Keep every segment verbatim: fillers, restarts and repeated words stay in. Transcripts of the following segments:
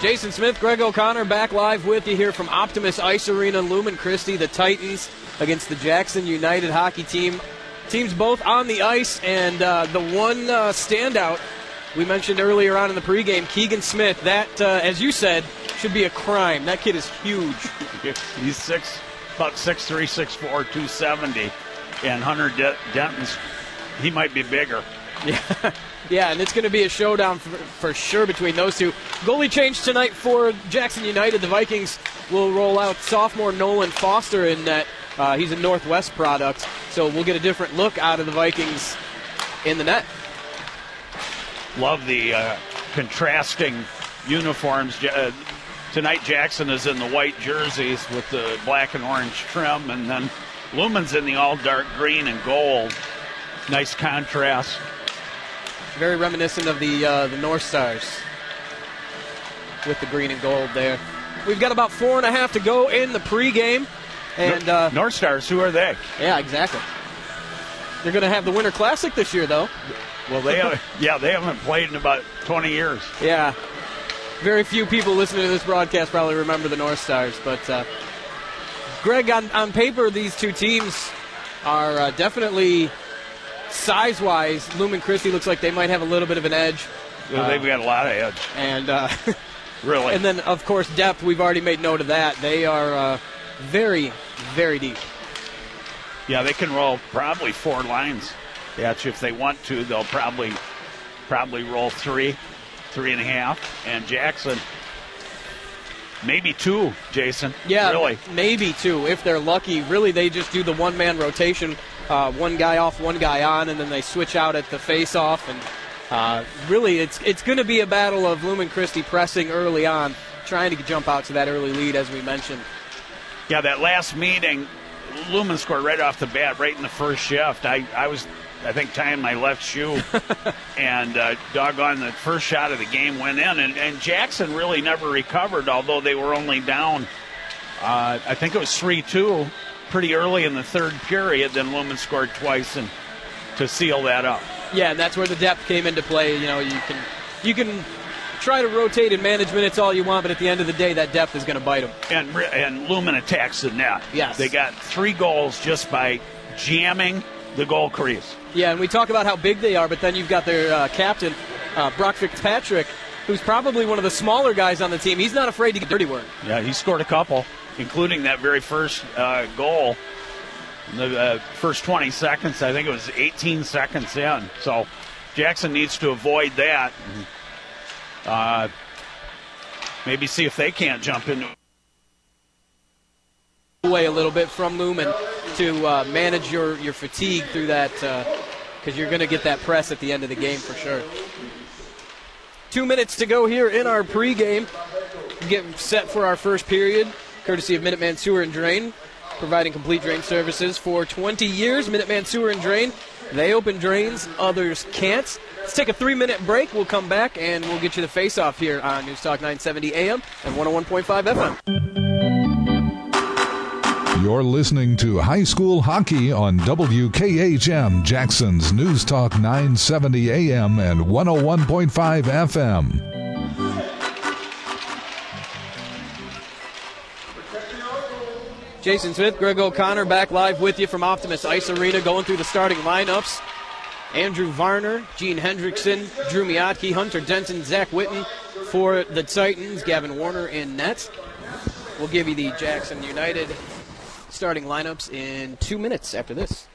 Jason Smith, Greg O'Connor back live with you here from Optimus Ice Arena, Lumen Christi, the Titans against the Jackson United hockey team. Teams both on the ice, and uh, the one uh, standout we mentioned earlier on in the pregame, Keegan Smith, that, uh, as you said, should be a crime. That kid is huge. He's six, about six three, six four, two seventy, and Hunter De- Denton's, he might be bigger. Yeah, yeah, and it's going to be a showdown for, for sure between those two. Goalie change tonight for Jackson United. The Vikings will roll out sophomore Nolan Foster in that. Uh, he's a Northwest product, so we'll get a different look out of the Vikings in the net. Love the uh, contrasting uniforms. Uh, tonight Jackson is in the white jerseys with the black and orange trim, and then Lumen's in the all dark green and gold. Nice contrast. Very reminiscent of the uh, the North Stars with the green and gold there. We've got about four and a half to go in the pregame. And uh, North Stars, who are they? Yeah, exactly. They're going to have the Winter Classic this year, though. Well, they have, yeah, they haven't played in about twenty years. Yeah. Very few people listening to this broadcast probably remember the North Stars. But, uh, Greg, on, on paper, these two teams are uh, definitely, size-wise, Lumen Christi looks like they might have a little bit of an edge. Well, they've got a lot of edge. And, uh, really. And then, of course, depth, we've already made note of that. They are uh, very, very deep. Yeah, they can roll probably four lines. Yeah, if they want to, they'll probably probably roll three, three and a half. And Jackson, maybe two, Jason. Yeah, really. Maybe two, if they're lucky. Really, they just do the one-man rotation, uh, one guy off, one guy on, and then they switch out at the face-off. And uh, really, it's it's going to be a battle of Lumen Christi pressing early on, trying to jump out to that early lead, as we mentioned. Yeah, that last meeting, Lumen scored right off the bat, right in the first shift. I, I was, I think, tying my left shoe, and uh, doggone, the first shot of the game went in. And, and Jackson really never recovered, although they were only down, uh, I think it was three two, pretty early in the third period. Then Lumen scored twice and to seal that up. Yeah, and that's where the depth came into play. You know, you can you can try to rotate and manage minutes all you want, but at the end of the day, that depth is going to bite them. And and Lumen attacks the net. Yes. They got three goals just by jamming the goal crease. Yeah, and we talk about how big they are, but then you've got their uh, captain, uh, Brock Fitzpatrick, who's probably one of the smaller guys on the team. He's not afraid to get dirty work. Yeah, he scored a couple, including that very first uh, goal. In the uh, first twenty seconds, I think it was eighteen seconds in. So Jackson needs to avoid that. Uh, maybe see if they can't jump into away a little bit from Lumen to uh, manage your, your fatigue through that, because uh, you're going to get that press at the end of the game for sure. Two minutes to go here in our pregame. Getting set for our first period, courtesy of Minuteman Sewer and Drain, providing complete drain services for twenty years. Minuteman Sewer and Drain, they open drains, others can't. Let's take a three-minute break. We'll come back, and we'll get you the face-off here on News Talk nine seventy A M and one oh one point five F M. You're listening to high school hockey on W K H M, Jackson's News Talk nine seventy A M and one oh one point five F M. Jason Smith, Greg O'Connor back live with you from Optimus Ice Arena, going through the starting lineups. Andrew Varner, Gene Hendrickson, Drew Miotke, Hunter Denton, Zach Witten for the Titans, Gavin Warner in net. We'll give you the Jackson United starting lineups in two minutes after this.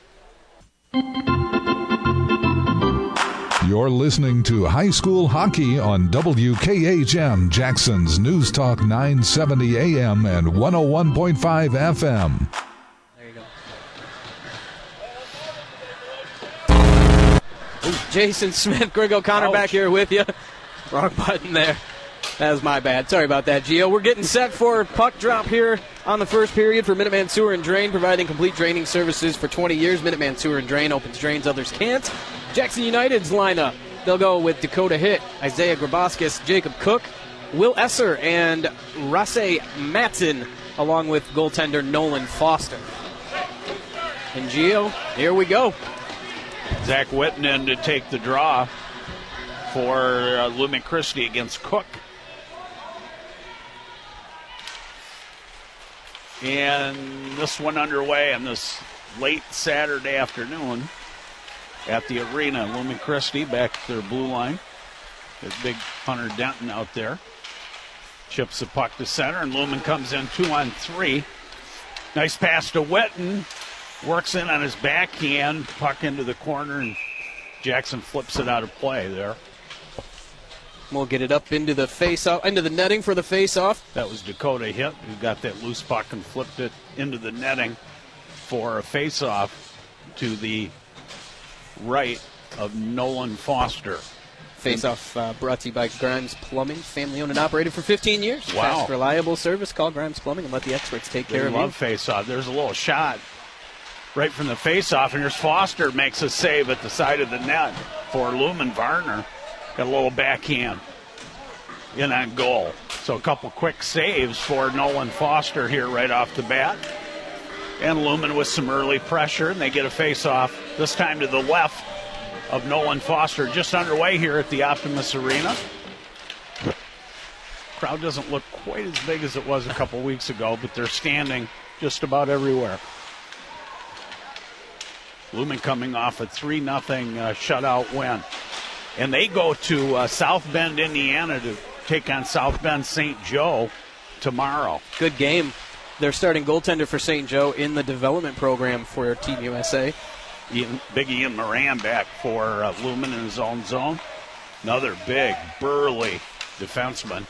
You're listening to high school hockey on W K H M, Jackson's News Talk nine seventy A M and one oh one point five F M. There you go. Ooh, Jason Smith, Greg O'Connor Ouch. back here with you. Wrong button there. That was my bad. Sorry about that, Gio. We're getting set for puck drop here on the first period for Minuteman Sewer and Drain, providing complete draining services for twenty years. Minuteman Sewer and Drain opens drains others can't. Jackson United's lineup. They'll go with Dakota Hitt, Isaiah Graboskis, Jacob Cook, Will Esser, and Rasse Matson, along with goaltender Nolan Foster. And Gio, here we go. Zach Witten in to take the draw for uh, Lumen Christi against Cook. And this one underway on this late Saturday afternoon at the arena. Lumen Christi back at their blue line. There's big Hunter Denton out there. Chips the puck to center, and Lumen comes in two on three. Nice pass to Witten. Works in on his backhand. Puck into the corner, and Jackson flips it out of play there. We'll get it up into the face-off, into the netting for the face-off. That was Dakota Hitt, who got that loose puck and flipped it into the netting for a face-off to the right of Nolan Foster. Face-off uh, brought to you by Grimes Plumbing, family-owned and operated for fifteen years. Wow. Fast, reliable service. Call Grimes Plumbing and let the experts take They care of you. love face-off. There's a little shot right from the face-off, and here's Foster makes a save at the side of the net for Lumen. Varner got a little backhand in on goal. So a couple quick saves for Nolan Foster here right off the bat. And Lumen with some early pressure, and they get a face-off, this time to the left of Nolan Foster. Just underway here at the Optimus Arena. Crowd doesn't look quite as big as it was a couple weeks ago, but they're standing just about everywhere. Lumen coming off a three nothing uh, shutout win. And they go to uh, South Bend, Indiana to take on South Bend Saint Joe tomorrow. Good game. They're starting goaltender for Saint Joe in the development program for Team U S A. Ian, big Ian Moran back for uh, Lumen in his own zone. Another big, burly defenseman.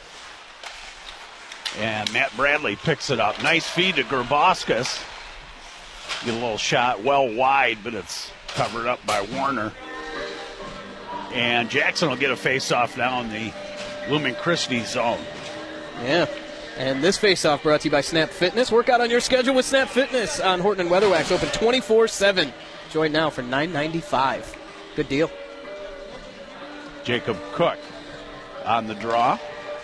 And Matt Bradley picks it up. Nice feed to Gerboskas. Get a little shot well wide, but it's covered up by Warner. And Jackson will get a face-off down the Lumen Christi zone. Yeah. And this face-off brought to you by Snap Fitness. Work out on your schedule with Snap Fitness on Horton and Weatherwax. Open twenty-four seven. Join now for nine ninety-five. Good deal. Jacob Cook on the draw.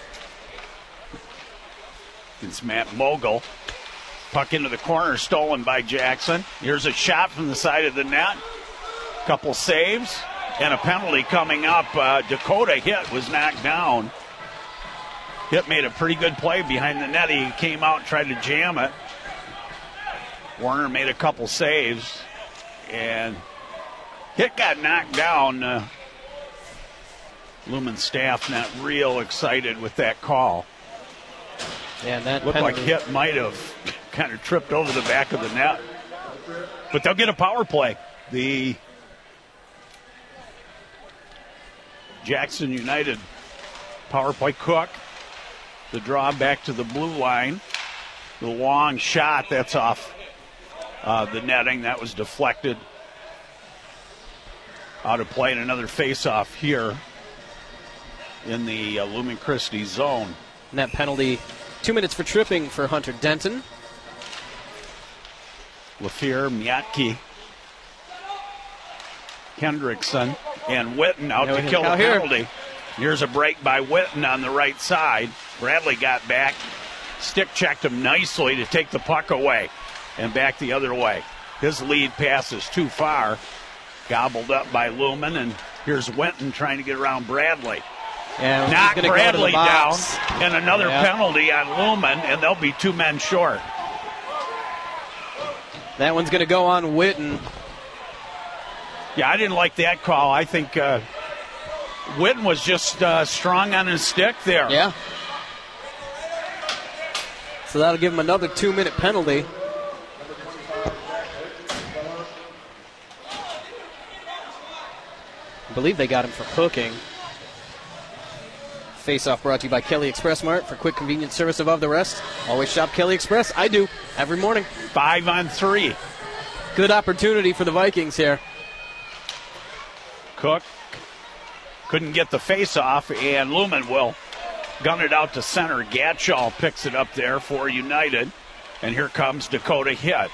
It's Matt Mogul. Puck into the corner, stolen by Jackson. Here's a shot from the side of the net. Couple saves and a penalty coming up. Uh, Dakota Hitt was knocked down. Hitt made a pretty good play behind the net. He came out and tried to jam it. Warner made a couple saves, and Hitt got knocked down. Uh, Lumen staff not real excited with that call. Yeah, and that Looked penalty. like Hitt might have kind of tripped over the back of the net. But they'll get a power play. The Jackson United power play. Cook, the draw back to the blue line. The long shot, that's off uh, the netting. That was deflected out of play. And another face-off here in the uh, Lumen Christi zone. And that penalty, two minutes for tripping for Hunter Denton. Lafier, Miatke, Hendrickson, and Witten out No, to kill the out here. penalty. Here's a break by Witten on the right side. Bradley got back, stick checked him nicely to take the puck away and back the other way. His lead pass is too far, gobbled up by Lumen, and here's Witten trying to get around Bradley. Yeah, Knock he's gonna Bradley go to the down, box. and another Yeah. penalty on Lumen, and they'll be two men short. That one's going to go on Witten. Yeah, I didn't like that call. I think uh, Witten was just uh, strong on his stick there. Yeah. So that'll give him another two-minute penalty. I believe they got him for hooking. Face-off brought to you by Kelly Express Mart for quick, convenient service above the rest. Always shop Kelly Express. I do, every morning. Five on three. Good opportunity for the Vikings here. Cook couldn't get the face-off, and Lumen will gun it out to center. Gatchall picks it up there for United, and here comes Dakota Hitt.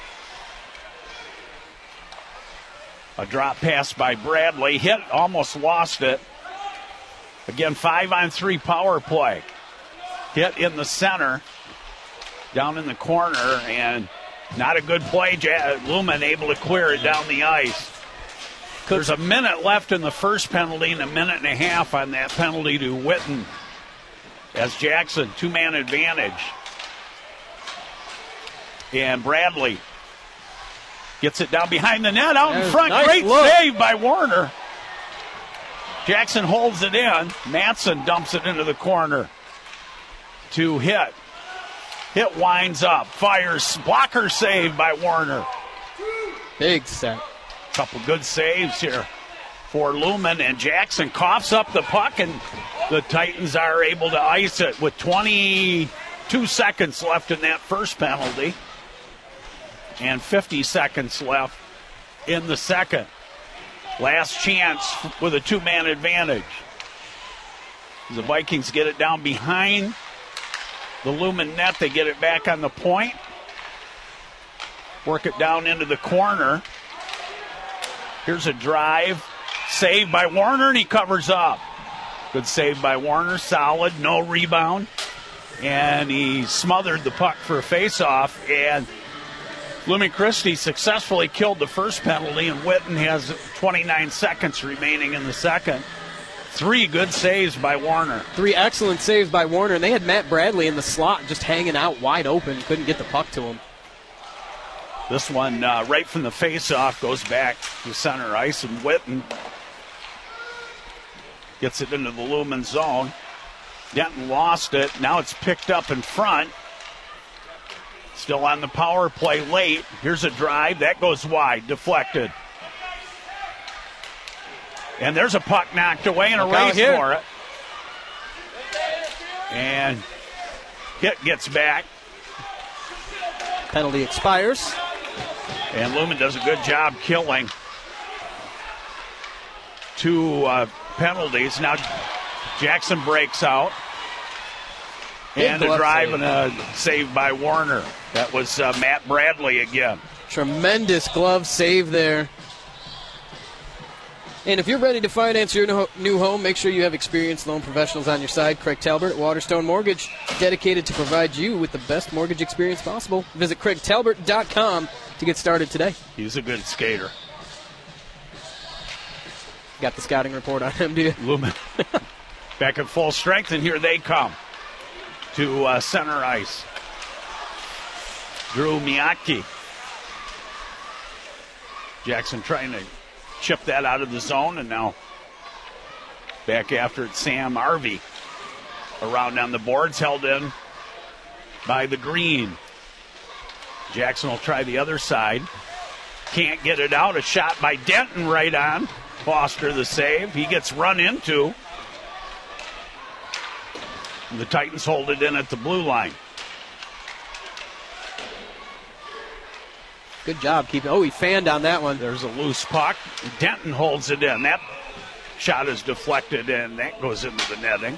A drop pass by Bradley. Hitt almost lost it. Again, five on three power play. Hit in the center, down in the corner, and not a good play. Lumen able to clear it down the ice. There's a minute left in the first penalty and a minute and a half on that penalty to Witten. As Jackson, two-man advantage. And Bradley gets it down behind the net, out There's in front. nice Great look. save by Warner. Jackson holds it in. Matson dumps it into the corner to hit. Hit winds up, fires, blocker save by Warner. Big set. Couple good saves here for Lumen, and Jackson coughs up the puck, and the Titans are able to ice it with twenty-two seconds left in that first penalty and fifty seconds left in the second. Last chance with a two-man advantage. The Vikings get it down behind the Lumen net. They get it back on the point. Work it down into the corner. Here's a drive. Save by Warner, and he covers up. Good save by Warner. Solid. No rebound. And he smothered the puck for a face-off. And Lumen Christi successfully killed the first penalty, and Witten has twenty-nine seconds remaining in the second. Three good saves by Warner. Three excellent saves by Warner, and they had Matt Bradley in the slot just hanging out wide open. Couldn't get the puck to him. This one uh, right from the face-off goes back to center ice, and Witten gets it into the Lumen zone. Denton lost it. Now it's picked up in front. Still on the power play late. Here's a drive. That goes wide. Deflected. And there's a puck knocked away and a Look out race here. for it. And Hit gets back. Penalty expires. And Lumen does a good job killing two uh, penalties. Now Jackson breaks out. Big And a glove drive save. and a save by Warner. That was uh, Matt Bradley again. Tremendous glove save there. And if you're ready to finance your no- new home, make sure you have experienced loan professionals on your side. Craig Talbert at Waterstone Mortgage, dedicated to provide you with the best mortgage experience possible. Visit craig talbert dot com to get started today. He's a good skater. Got the scouting report on him, do you? Lumen back at full strength, and here they come to uh, center ice. Drew Miyake. Jackson trying to chip that out of the zone, and now back after it, Sam Arvey. Around on the boards, held in by the green. Jackson will try the other side. Can't get it out. A shot by Denton right on. Foster the save. He gets run into. And the Titans hold it in at the blue line. Good job keeping. Oh, he fanned on that one. There's a loose puck. Denton holds it in. That shot is deflected, and that goes into the netting.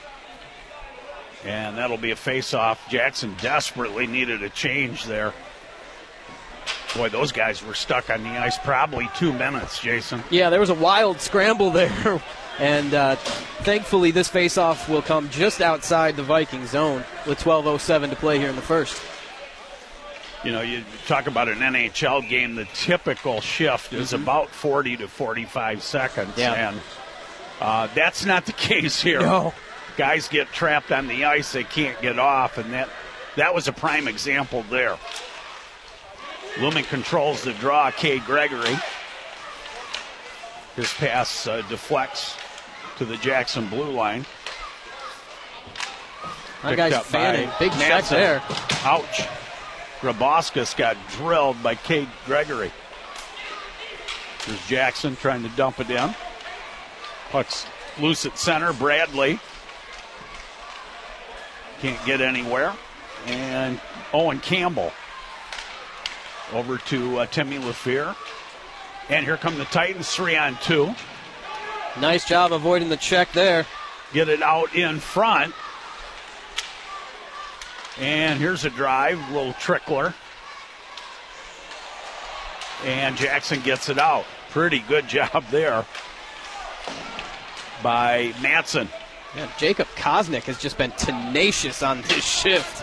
And that'll be a face-off. Jackson desperately needed a change there. Boy, those guys were stuck on the ice probably two minutes, Jason. Yeah, there was a wild scramble there. And uh, thankfully, this face-off will come just outside the Viking zone with twelve oh seven to play here in the first. You know, you talk about an N H L game, the typical shift is Mm-hmm. about forty to forty-five seconds. Yeah. And uh, that's not the case here. No. Guys get trapped on the ice, they can't get off, and that, that was a prime example there. Lumen controls the draw, Cade Gregory. His pass uh, deflects to the Jackson blue line. My Picked guy's up fanning. by Big check Nansen. there. Ouch. Grabowskis got drilled by Cade Gregory. There's Jackson trying to dump it in. Puck's loose at center. Bradley can't get anywhere. And Owen Campbell over to uh, Timmy LaFleur. And here come the Titans, three on two. Nice job avoiding the check there. Get it out in front. And here's a drive, a little trickler. And Jackson gets it out. Pretty good job there by Matson. Yeah, Jacob Kosnick has just been tenacious on this shift.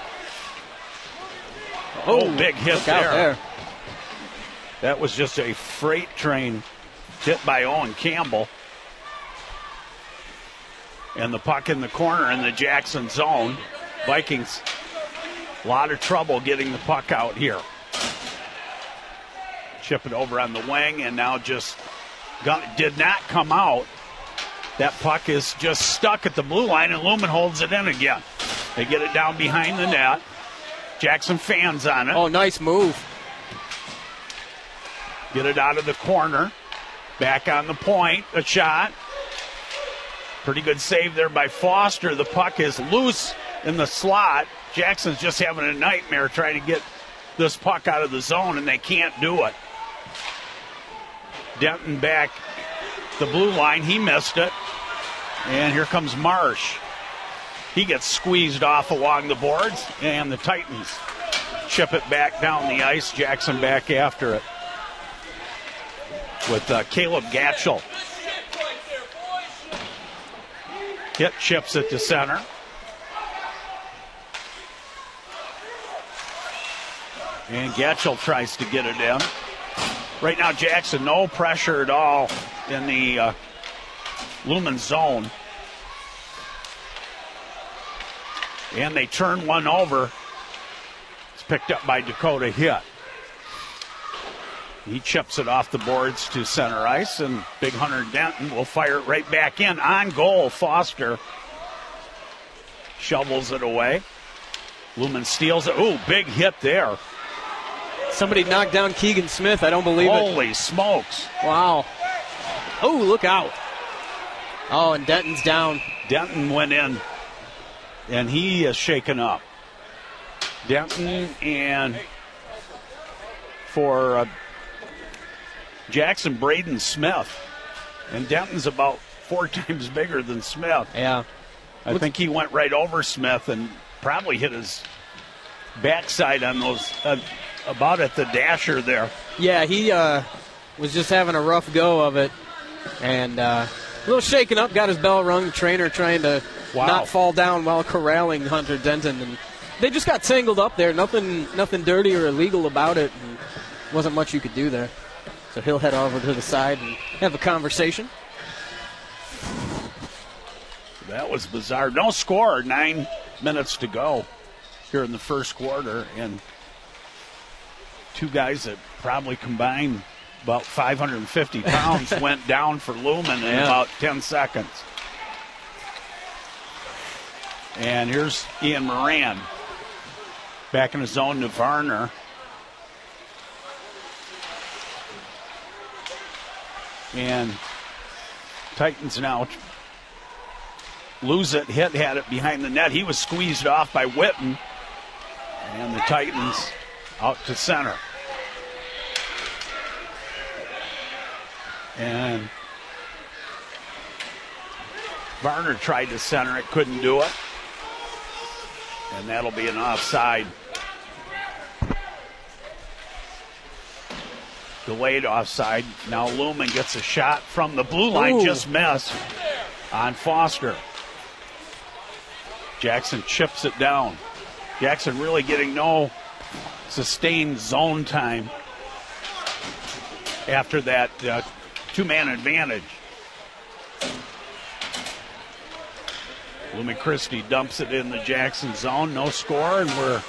Oh, big hit look out there. there. That was just a freight train hit by Owen Campbell. And the puck in the corner in the Jackson zone. Vikings A lot of trouble getting the puck out here. Chip it over on the wing, and now just got, did not come out. That puck is just stuck at the blue line, and Lumen holds it in again. They get it down behind the net. Jackson fans on it. Oh, nice move. Get it out of the corner. Back on the point. A shot. Pretty good save there by Foster. The puck is loose in the slot. Jackson's just having a nightmare trying to get this puck out of the zone, and they can't do it. Denton back the blue line. He missed it. And here comes Marsh. He gets squeezed off along the boards, and the Titans chip it back down the ice. Jackson back after it with uh, Caleb Gatchel. Hit chips it to center. And Gatchel tries to get it in. Right now, Jackson, no pressure at all in the uh, Lumen zone. And they turn one over. It's picked up by Dakota Hitt. He chips it off the boards to center ice, and Big Hunter Denton will fire it right back in. On goal, Foster shovels it away. Lumen steals it. Ooh, big hit there. Somebody knocked down Keegan Smith. I don't believe Holy it. Holy smokes. Wow. Oh, look out. Oh, and Denton's down. Denton went in, and he is shaken up. Denton and for uh, Jackson, Braden Smith. And Denton's about four times bigger than Smith. Yeah. I think he went right over Smith and probably hit his backside on those, uh, about at the dasher there. Yeah, he uh, was just having a rough go of it. And uh, a little shaken up, got his bell rung. The trainer trying to wow. not fall down while corralling Hunter Denton. And they just got tangled up there. Nothing nothing dirty or illegal about it. And wasn't much you could do there. So he'll head over to the side and have a conversation. That was bizarre. No score. Nine minutes to go here in the first quarter. And two guys that probably combined about five hundred fifty pounds went down for Lumen in yeah. about ten seconds. And here's Ian Moran. Back in his zone to Varner. And Titans now lose it. Hitt had it behind the net. He was squeezed off by Witten. And the Titans out to center. And Varner tried to center it, couldn't do it. And that'll be an offside. Delayed offside. Now Lumen gets a shot from the blue line, Ooh. just missed on Foster. Jackson chips it down. Jackson really getting no sustained zone time after that uh, two-man advantage. Lumen Christie dumps it in the Jackson zone. No score, and we're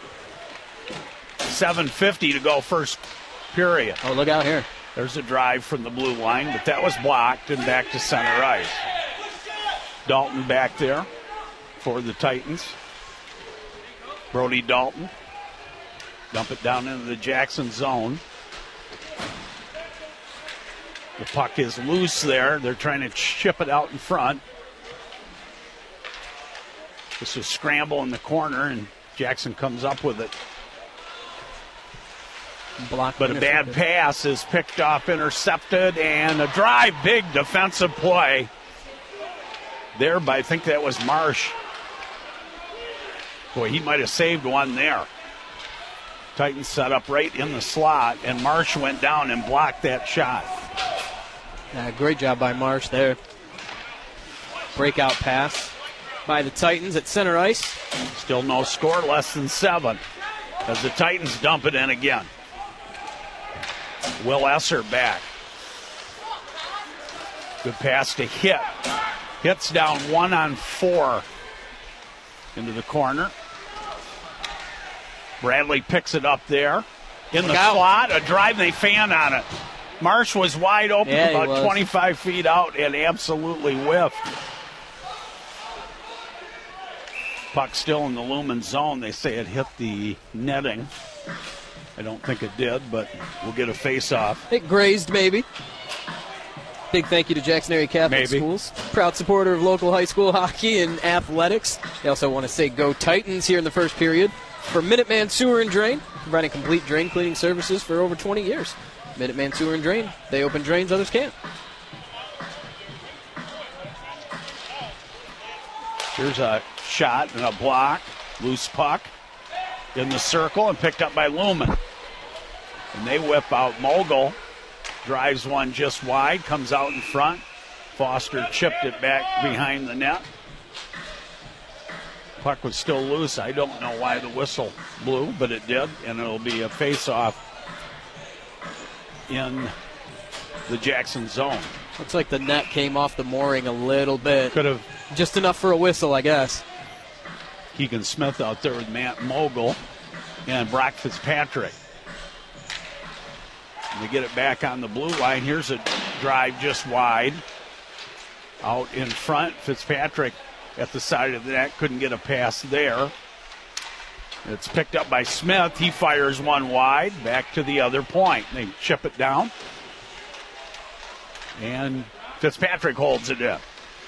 seven fifty to go first period. Oh, look out here. There's a drive from the blue line, but that was blocked and back to center ice. Dalton back there for the Titans. Brody Dalton. Dump it down into the Jackson zone. The puck is loose there. They're trying to chip it out in front. This is scramble in the corner, and Jackson comes up with it. Blocked, but a bad pass is picked off, intercepted, and a drive, big defensive play there by, I think that was Marsh. Boy, he might have saved one there. Titans set up right in the slot, and Marsh went down and blocked that shot. Yeah, great job by Marsh there. Breakout pass by the Titans at center ice. Still no score, less than seven, as the Titans dump it in again. Will Esser back. Good pass to Hitt. Hitt's down one on four into the corner. Bradley picks it up there in the Look out. slot. A drive, they fan on it. Marsh was wide open Yeah, he about was. twenty-five feet out and absolutely whiffed. Puck still in the Lumen zone. They say it hit the netting. I don't think it did, but we'll get a face-off. It grazed, maybe. Big thank you to Jackson Area Catholic Maybe. Schools. Proud supporter of local high school hockey and athletics. They also want to say go Titans here in the first period. For Minuteman Sewer and Drain, providing complete drain cleaning services for over twenty years. Minuteman Sewer and Drain. They open drains others can't. Here's a shot and a block. Loose puck in the circle and picked up by Lumen. And they whip out. Mogul drives one just wide, comes out in front. Foster chipped it back behind the net. Puck was still loose. I don't know why the whistle blew, but it did, and it'll be a face-off in the Jackson zone. Looks like the net came off the mooring a little bit. Could have Just enough for a whistle, I guess. Keegan Smith out there with Matt Mogul and Brock Fitzpatrick. And they get it back on the blue line. Here's a drive just wide. Out in front, Fitzpatrick at the side of the net, couldn't get a pass there. It's picked up by Smith. He fires one wide, back to the other point. They chip it down. And Fitzpatrick holds it in.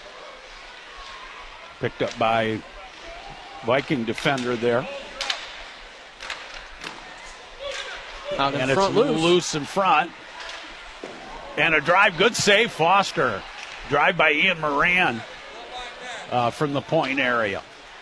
Picked up by Viking defender there. Out in And front, it's loose. loose in front. And a drive, good save, Foster. Drive by Ian Moran uh, from the point area.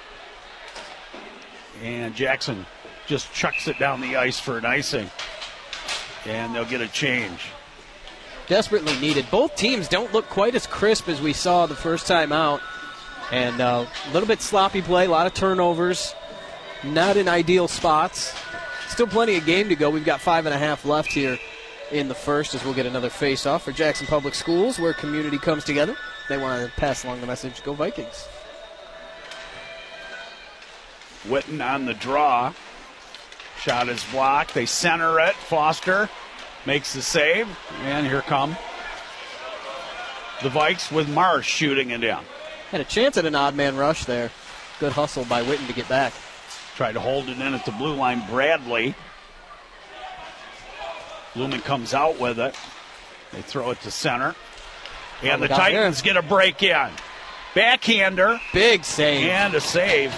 And Jackson just chucks it down the ice for an icing. And they'll get a change. Desperately needed. Both teams don't look quite as crisp as we saw the first time out. And uh, a little bit sloppy play, a lot of turnovers. Not in ideal spots. Still plenty of game to go. We've got five and a half left here in the first as we'll get another face-off for Jackson Public Schools where community comes together. They want to pass along the message, go Vikings. Witten on the draw. Shot is blocked. They center it. Foster makes the save. And here come the Vikes with Marsh shooting it in. Had a chance at an odd man rush there. Good hustle by Witten to get back. Tried to hold it in at the blue line. Bradley. Lumen comes out with it. They throw it to center. And Oh, the look out Titans there. get a break in. Backhander. Big save. And a save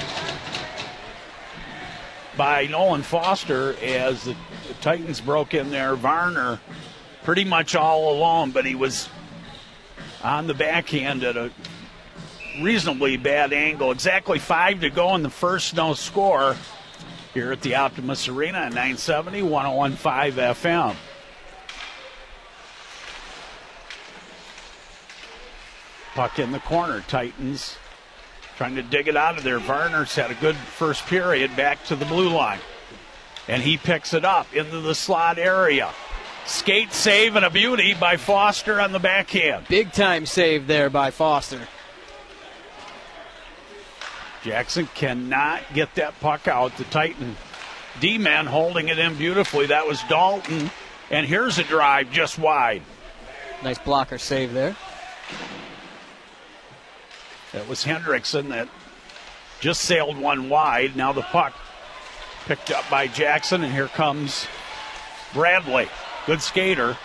by Nolan Foster as the, the Titans broke in there. Varner pretty much all alone, but he was on the backhand at a reasonably bad angle. Exactly five to go in the first, no score here at the Optimus Arena at nine seventy, one oh one point five F M. Puck in the corner. Titans trying to dig it out of there. Varner's had a good first period back to the blue line. And he picks it up into the slot area. Skate save and a beauty by Foster on the backhand. Big time save there by Foster. Jackson cannot get that puck out. The Titan D-man holding it in beautifully. That was Dalton. And here's a drive just wide. Nice blocker save there. That was Hendrickson that just sailed one wide. Now the puck picked up by Jackson, and here comes Bradley. Good skater.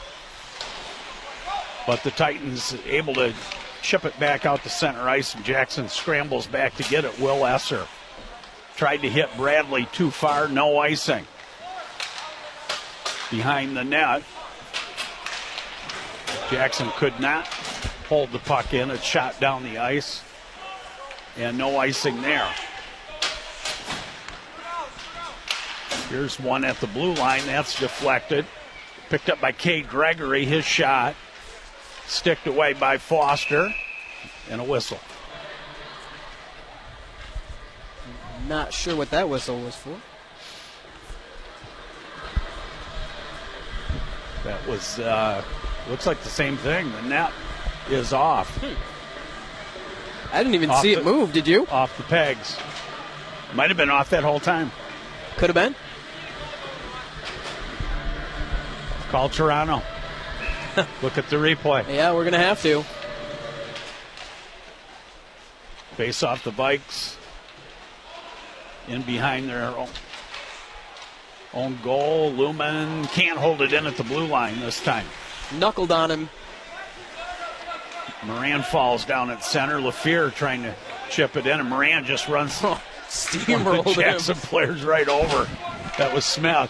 But the Titans able to chip it back out to center ice, and Jackson scrambles back to get it. Will Esser tried to hit Bradley too far, no icing. Behind the net, Jackson could not hold the puck in. It shot down the ice, and no icing there. Here's one at the blue line. That's deflected. Picked up by Cade Gregory. His shot sticked away by Foster, and a whistle. Not sure what that whistle was for. That was, uh, looks like the same thing. The net is off. I didn't even Off see the- it move, did you? Off the pegs. Might have been off that whole time. Could have been. Call Toronto. Look at the replay. Yeah, we're going to have to. Face off the Vikes. In behind their own, own goal. Lumen can't hold it in at the blue line this time. Knuckled on him. Moran falls down at center. LaFleur trying to chip it in, and Moran just runs oh, one steamrolled of the Jackson him. players right over. That was Smith.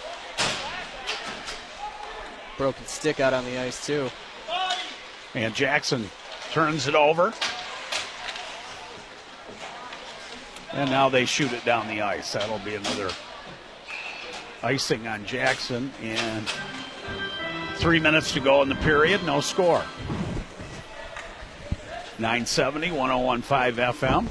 Broken stick out on the ice, too. And Jackson turns it over. And now they shoot it down the ice. That'll be another icing on Jackson. And three minutes to go in the period. No score. nine seventy, one oh one point five F M.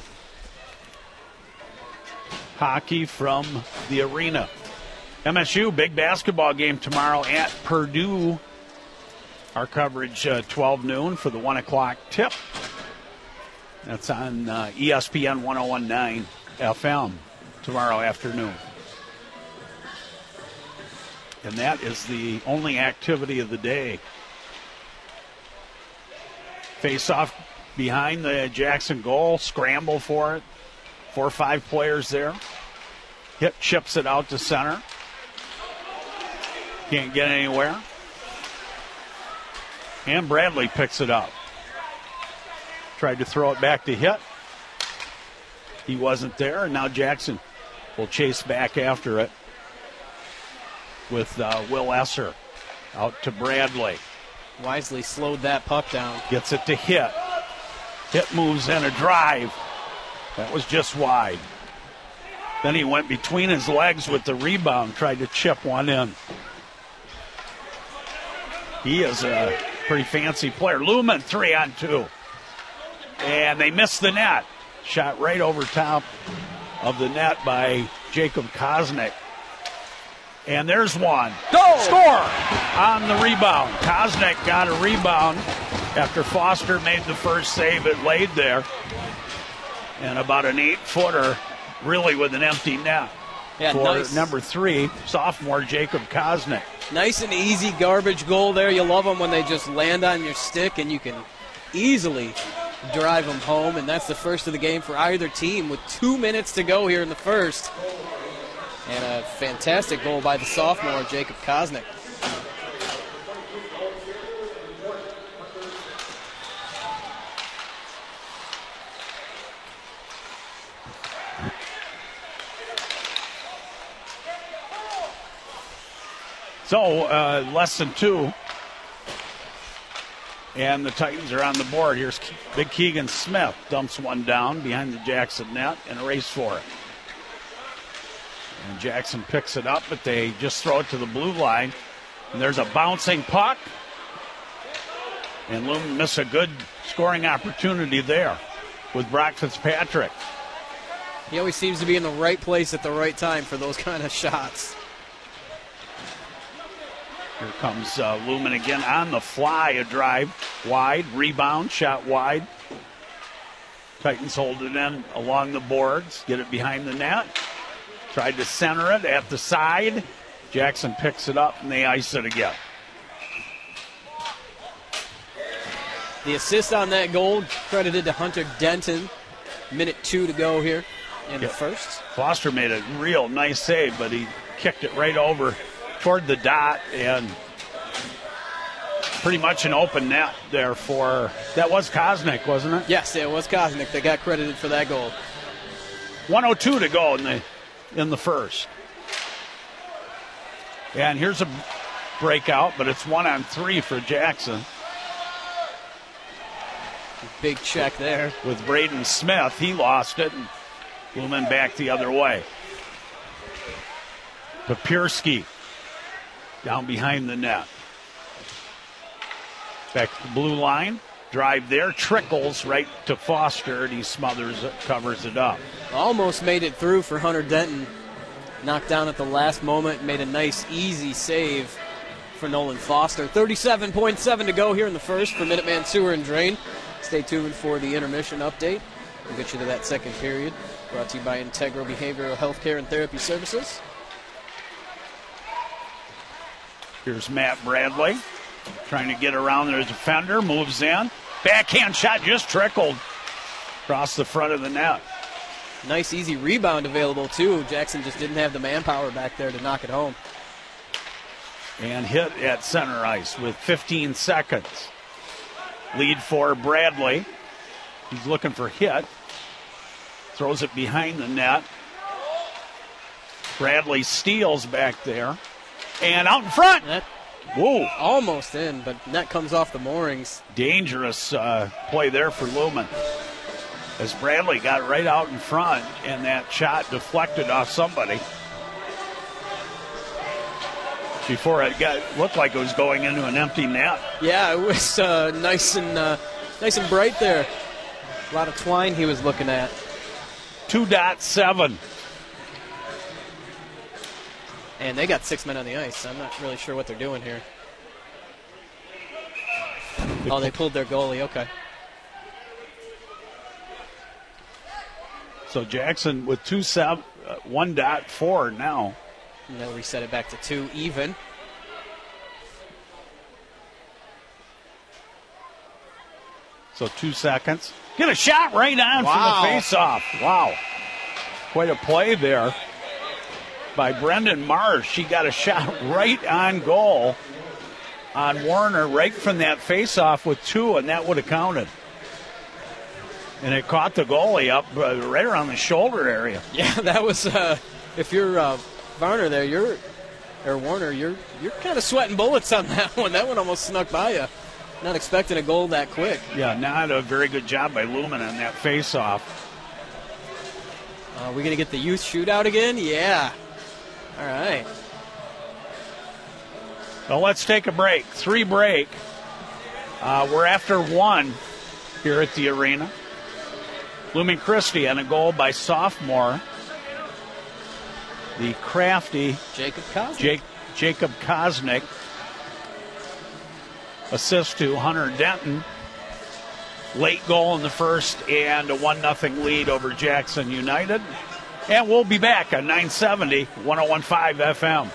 Hockey from the arena. M S U, big basketball game tomorrow at Purdue. Our coverage uh, twelve noon for the one o'clock tip. That's on uh, E S P N one oh one point nine F M tomorrow afternoon. And that is the only activity of the day. Face off behind the Jackson goal, scramble for it. Four or five players there. Hit chips it out to center. Can't get anywhere. And Bradley picks it up. Tried to throw it back to Hit. He wasn't there, and now Jackson will chase back after it with uh, Will Esser out to Bradley. Wisely slowed that puck down. Gets it to Hit. Hit moves in a drive. That was just wide. Then he went between his legs with the rebound, tried to chip one in. He is a pretty fancy player. Lumen three on two. And they missed the net. Shot right over top of the net by Jacob Kosnick. And there's one. Goal! Score on the rebound. Kosnick got a rebound after Foster made the first save. It laid there. And about an eight-footer, really with an empty net. Yeah, for nice. Number three, sophomore Jacob Kosnick. Nice and easy garbage goal there. You love them when they just land on your stick and you can easily drive them home. And that's the first of the game for either team with two minutes to go here in the first. And a fantastic goal by the sophomore, Jacob Kosnick. So, uh, less than two. And the Titans are on the board. Here's Ke- Big Keegan Smith. Dumps one down behind the Jackson net and a race for it. And Jackson picks it up, but they just throw it to the blue line. And there's a bouncing puck. And Lumen miss a good scoring opportunity there with Brock Fitzpatrick. He always seems to be in the right place at the right time for those kind of shots. Here comes uh, Lumen again on the fly, a drive wide, rebound, shot wide. Titans hold it in along the boards, get it behind the net. Tried to center it at the side. Jackson picks it up and they ice it again. The assist on that goal credited to Hunter Denton. Minute two to go here in Yeah. the first. Foster made a real nice save, but he kicked it right over toward the dot and pretty much an open net there for, that was Kosnick, wasn't it? Yes, it was Kosnick that got credited for that goal. one oh two to go in the in the first. And here's a breakout, but it's one on three for Jackson. Big check there. With Braden Smith, he lost it, and Lumen back the other way. Papirski down behind the net. Back to the blue line. Drive there, trickles right to Foster, and he smothers it, covers it up. Almost made it through for Hunter Denton. Knocked down at the last moment, made a nice, easy save for Nolan Foster. thirty-seven point seven to go here in the first for Minuteman Sewer and Drain. Stay tuned for the intermission update. We'll get you to that second period. Brought to you by Integral Behavioral Healthcare and Therapy Services. Here's Matt Bradley trying to get around their defender, moves in. Backhand shot just trickled across the front of the net. Nice, easy rebound available, too. Jackson just didn't have the manpower back there to knock it home. And hit at center ice with fifteen seconds. Lead for Bradley. He's looking for hit. Throws it behind the net. Bradley steals back there. And out in front. That Whoa. almost in, but net comes off the moorings. Dangerous uh, play there for Lumen. As Bradley got right out in front, and that shot deflected off somebody. Before it got looked like it was going into an empty net. Yeah, it was uh, nice and uh, nice and bright there. A lot of twine he was looking at. two point seven. And they got six men on the ice. I'm not really sure what they're doing here. Oh, they pulled their goalie. Okay. So Jackson with two seven, uh, one point four now. And they'll reset it back to two even. So two seconds. Get a shot right on Wow. from the face-off. Wow. Quite a play there by Brendan Marsh. He got a shot right on goal on Warner right from that face-off with two, and that would have counted. And it caught the goalie up uh, right around the shoulder area. Yeah, that was. Uh, if you're uh, Varner there, you're or Warner, you're you're kind of sweating bullets on that one. That one almost snuck by you. Not expecting a goal that quick. Yeah, not a very good job by Lumen on that face-off. Are uh, we going to get the youth shootout again? Yeah. All right. Well, let's take a break. Three break. Uh, we're after one here at the arena. Lumen Christi on a goal by sophomore, the crafty Jacob Kosnick. Jake, Jacob Kosnick. Assist to Hunter Denton. Late goal in the first and a one nothing lead over Jackson United. And we'll be back on nine seventy, one oh one point five F M.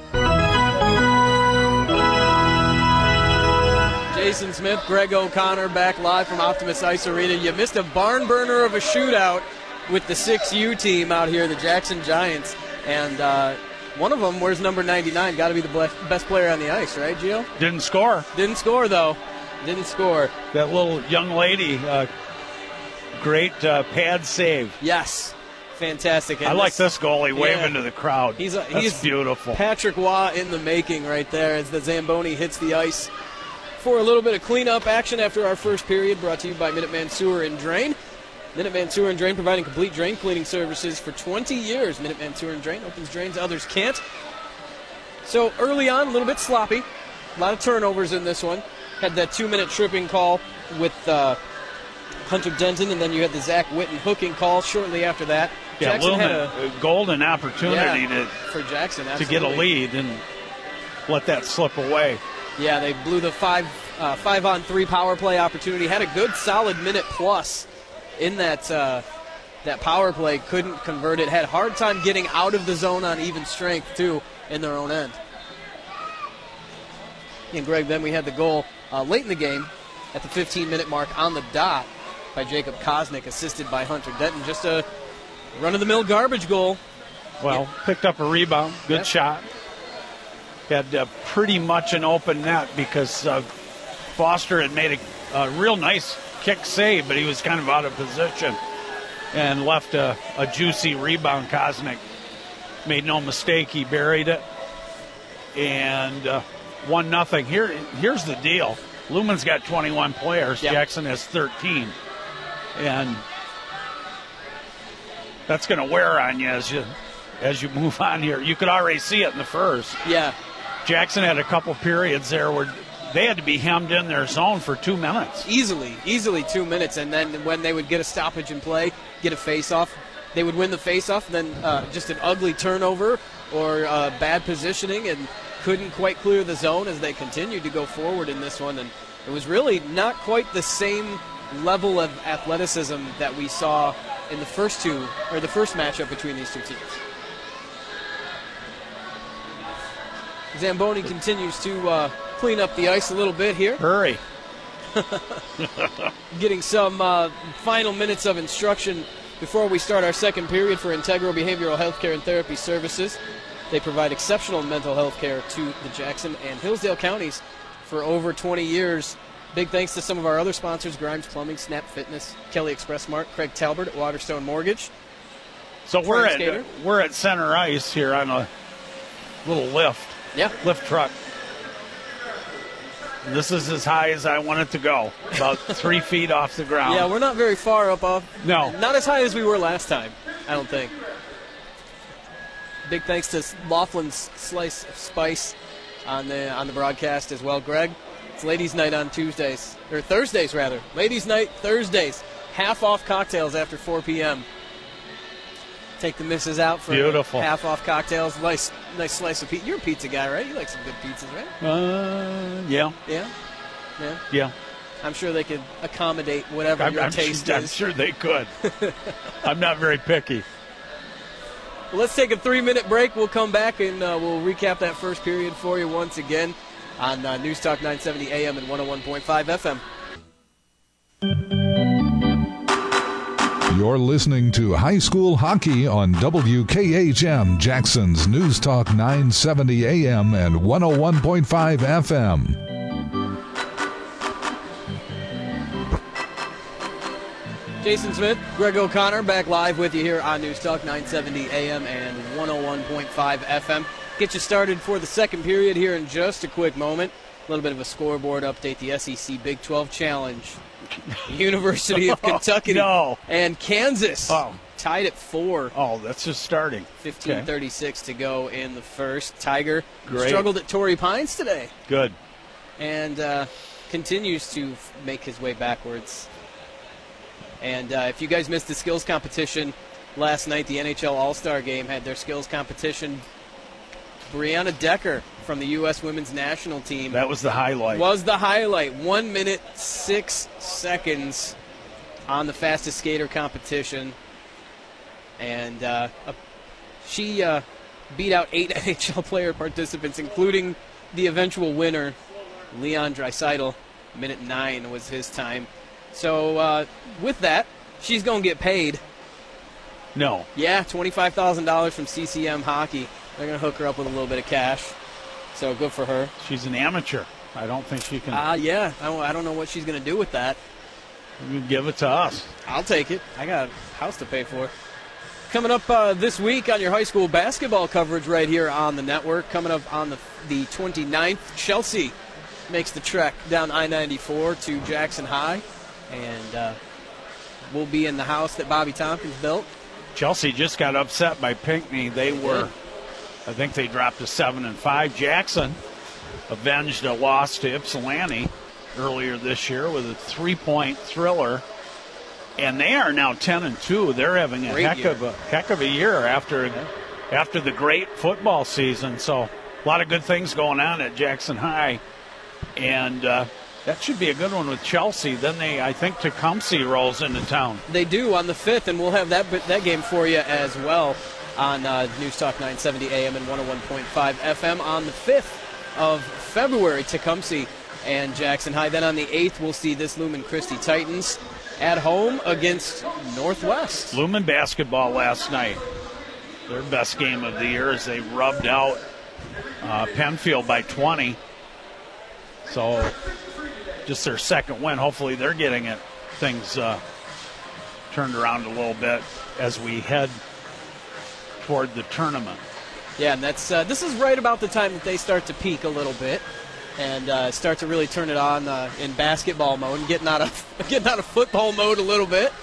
Jason Smith, Greg O'Connor back live from Optimus Ice Arena. You missed a barn burner of a shootout with the six U team out here, the Jackson Giants. And uh, one of them wears number ninety-nine. Got to be the best player on the ice, right, Gio? Didn't score. Didn't score, though. Didn't score. That little young lady, uh, great uh, pad save. Yes. Fantastic. And I like this goalie yeah. waving to the crowd. He's, a, That's he's beautiful. Patrick Waugh in the making right there as the Zamboni hits the ice for a little bit of cleanup action after our first period, brought to you by Minuteman Sewer and Drain. Minuteman Sewer and Drain providing complete drain cleaning services for twenty years. Minuteman Sewer and Drain opens drains others can't. So early on, a little bit sloppy. A lot of turnovers in this one. Had that two-minute tripping call with uh, Hunter Denton, and then you had the Zach Witten hooking call shortly after that. Yeah, Jackson Lumen, had a, a golden opportunity yeah, to, for Jackson, to get a lead and let that slip away. Yeah, they blew the five uh, five on three power play opportunity. Had a good solid minute plus in that uh, that power play. Couldn't convert it. Had a hard time getting out of the zone on even strength too in their own end. And Greg, then we had the goal uh, late in the game at the fifteen minute mark on the dot by Jacob Kosnick, assisted by Hunter Denton. Just a run of the mill garbage goal. Well, yeah. Picked up a rebound. Good yep. shot. Had uh, pretty much an open net because uh, Foster had made a, a real nice kick save, but he was kind of out of position and left a, a juicy rebound. Kosnick made no mistake. He buried it. And uh, one nothing. Here, here's the deal. Lumen's got twenty-one players. Yep. Jackson has thirteen. And that's going to wear on you as you as you move on here. You could already see it in the first. Yeah. Jackson had a couple periods there where they had to be hemmed in their zone for two minutes. Easily, easily two minutes. And then when they would get a stoppage in play, get a face-off, they would win the face-off, then uh, just an ugly turnover or uh, bad positioning, and couldn't quite clear the zone as they continued to go forward in this one. And it was really not quite the same level of athleticism that we saw in the first two, or the first matchup between these two teams. Zamboni continues to uh, clean up the ice a little bit here. Hurry. Getting some uh, final minutes of instruction before we start our second period for Integral Behavioral Healthcare and Therapy Services. They provide exceptional mental health care to the Jackson and Hillsdale counties for over twenty years. Big thanks to some of our other sponsors, Grimes Plumbing, Snap Fitness, Kelly Express Mart, Craig Talbert at Waterstone Mortgage. So we're at, we're at center ice here on a little lift. Yeah. Lift truck. And this is as high as I want it to go, about three feet off the ground. Yeah, we're not very far up off. No. Not as high as we were last time, I don't think. Big thanks to Laughlin's Slice of Spice on the on the broadcast as well, Greg. It's ladies' night on Tuesdays, or Thursdays rather. Ladies' night Thursdays. Half off cocktails after four p.m. Take the missus out for Beautiful. half off cocktails. Nice, nice slice of pizza. You're a pizza guy, right? You like some good pizzas, right? Uh, yeah. Yeah, yeah. Yeah. I'm sure they could accommodate whatever I'm, your I'm taste sure, is. I'm sure they could. I'm not very picky. Well, let's take a three-minute break. We'll come back and uh, we'll recap that first period for you once again on uh, News Talk nine seventy A M and one oh one point five F M. You're listening to High School Hockey on W K H M, Jackson's News Talk nine seventy A M and one oh one point five F M. Jason Smith, Greg O'Connor, back live with you here on News Talk nine seventy A M and one oh one point five F M. Get you started for the second period here in just a quick moment. A little bit of a scoreboard update. The S E C Big twelve Challenge. University of Kentucky oh, no. and Kansas oh. tied at four. Oh, that's just starting. fifteen thirty-six okay. to go in the first. Tiger Great. struggled at Torrey Pines today. Good. And uh, continues to f- make his way backwards. And uh, if you guys missed the skills competition last night, the N H L All-Star Game had their skills competition. Brianna Decker from the U S Women's National Team. That was the highlight. Was the highlight. One minute, six seconds on the fastest skater competition. And uh, uh, she uh, beat out eight N H L player participants, including the eventual winner, Leon Draisaitl. Minute nine was his time. So uh, with that, she's going to get paid. No. Yeah, twenty-five thousand dollars from C C M Hockey. They're going to hook her up with a little bit of cash. So good for her. She's an amateur. I don't think she can. Ah, uh, yeah. I don't, I don't know what she's going to do with that. You give it to us. I'll take it. I got a house to pay for. Coming up uh, this week on your high school basketball coverage right here on the network. Coming up on the, the twenty-ninth, Chelsea makes the trek down I ninety-four to Jackson High. And uh, we'll be in the house that Bobby Tompkins built. Chelsea just got upset by Pinckney. They were, I think they dropped to seven and five. Jackson avenged a loss to Ypsilanti earlier this year with a three-point thriller, and they are now ten and two. They're having a great heck year. of a heck of a year after yeah. after the great football season. So a lot of good things going on at Jackson High, and uh, that should be a good one with Chelsea. Then they, I think, Tecumseh rolls into town. They do on the fifth, and we'll have that that game for you as well on uh, News Talk nine seventy A M and one oh one point five F M on the fifth of February, Tecumseh and Jackson High. Then on the eighth, we'll see this Lumen Christi Titans at home against Northwest. Lumen basketball last night, their best game of the year as they rubbed out uh, Penfield by twenty. So just their second win. Hopefully they're getting it things uh, turned around a little bit as we head toward the tournament. Yeah, and that's uh, this is right about the time that they start to peak a little bit and uh, start to really turn it on uh, in basketball mode and getting out of getting out of football mode a little bit.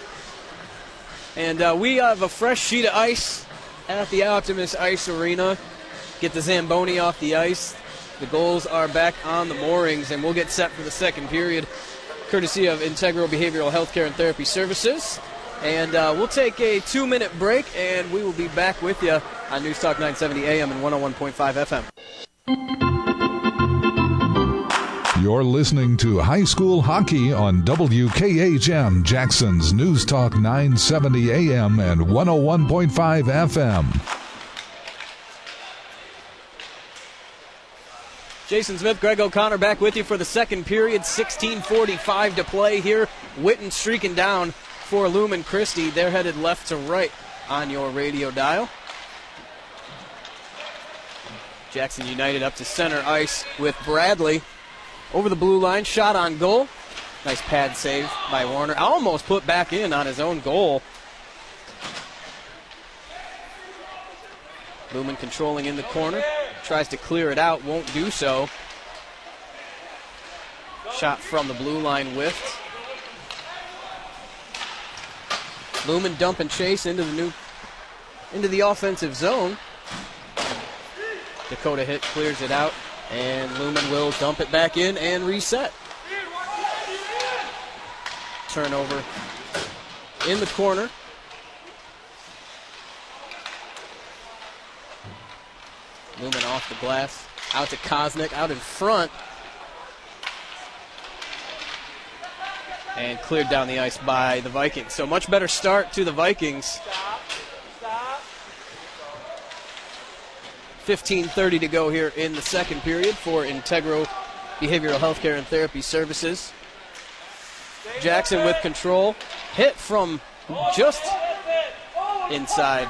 And uh, we have a fresh sheet of ice at the Optimus Ice Arena. Get the Zamboni off the ice. The goals are back on the moorings, and we'll get set for the second period, courtesy of Integral Behavioral Healthcare and Therapy Services. And uh, we'll take a two-minute break, and we will be back with you on News Talk nine seventy A M and one oh one point five F M. You're listening to high school hockey on W K H M, Jackson's News Talk nine seventy A M and one oh one point five F M. Jason Smith, Greg O'Connor back with you for the second period. sixteen forty-five to play here. Witten streaking down for Lumen Christi. They're headed left to right on your radio dial. Jackson United up to center ice with Bradley. Over the blue line, shot on goal. Nice pad save by Warner. Almost put back in on his own goal. Lumen controlling in the corner. Tries to clear it out, won't do so. Shot from the blue line whiffed. Lumen dump and chase into the new into the offensive zone. Dakota Hitt clears it out, and Lumen will dump it back in and reset. Turnover in the corner. Lumen off the glass, out to Kosnick, out in front. And cleared down the ice by the Vikings. So much better start to the Vikings. fifteen thirty to go here in the second period for Integral Behavioral Healthcare and Therapy Services. Jackson with control. Hit from just inside.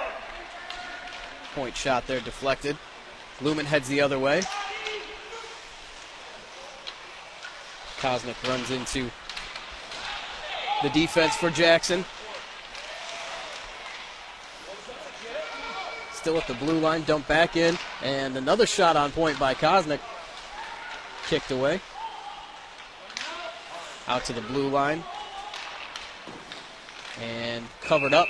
Point shot there deflected. Lumen heads the other way. Kosnick runs into the defense for Jackson. Still at the blue line, dump back in, and another shot on point by Kosnick. Kicked away. Out to the blue line. And covered up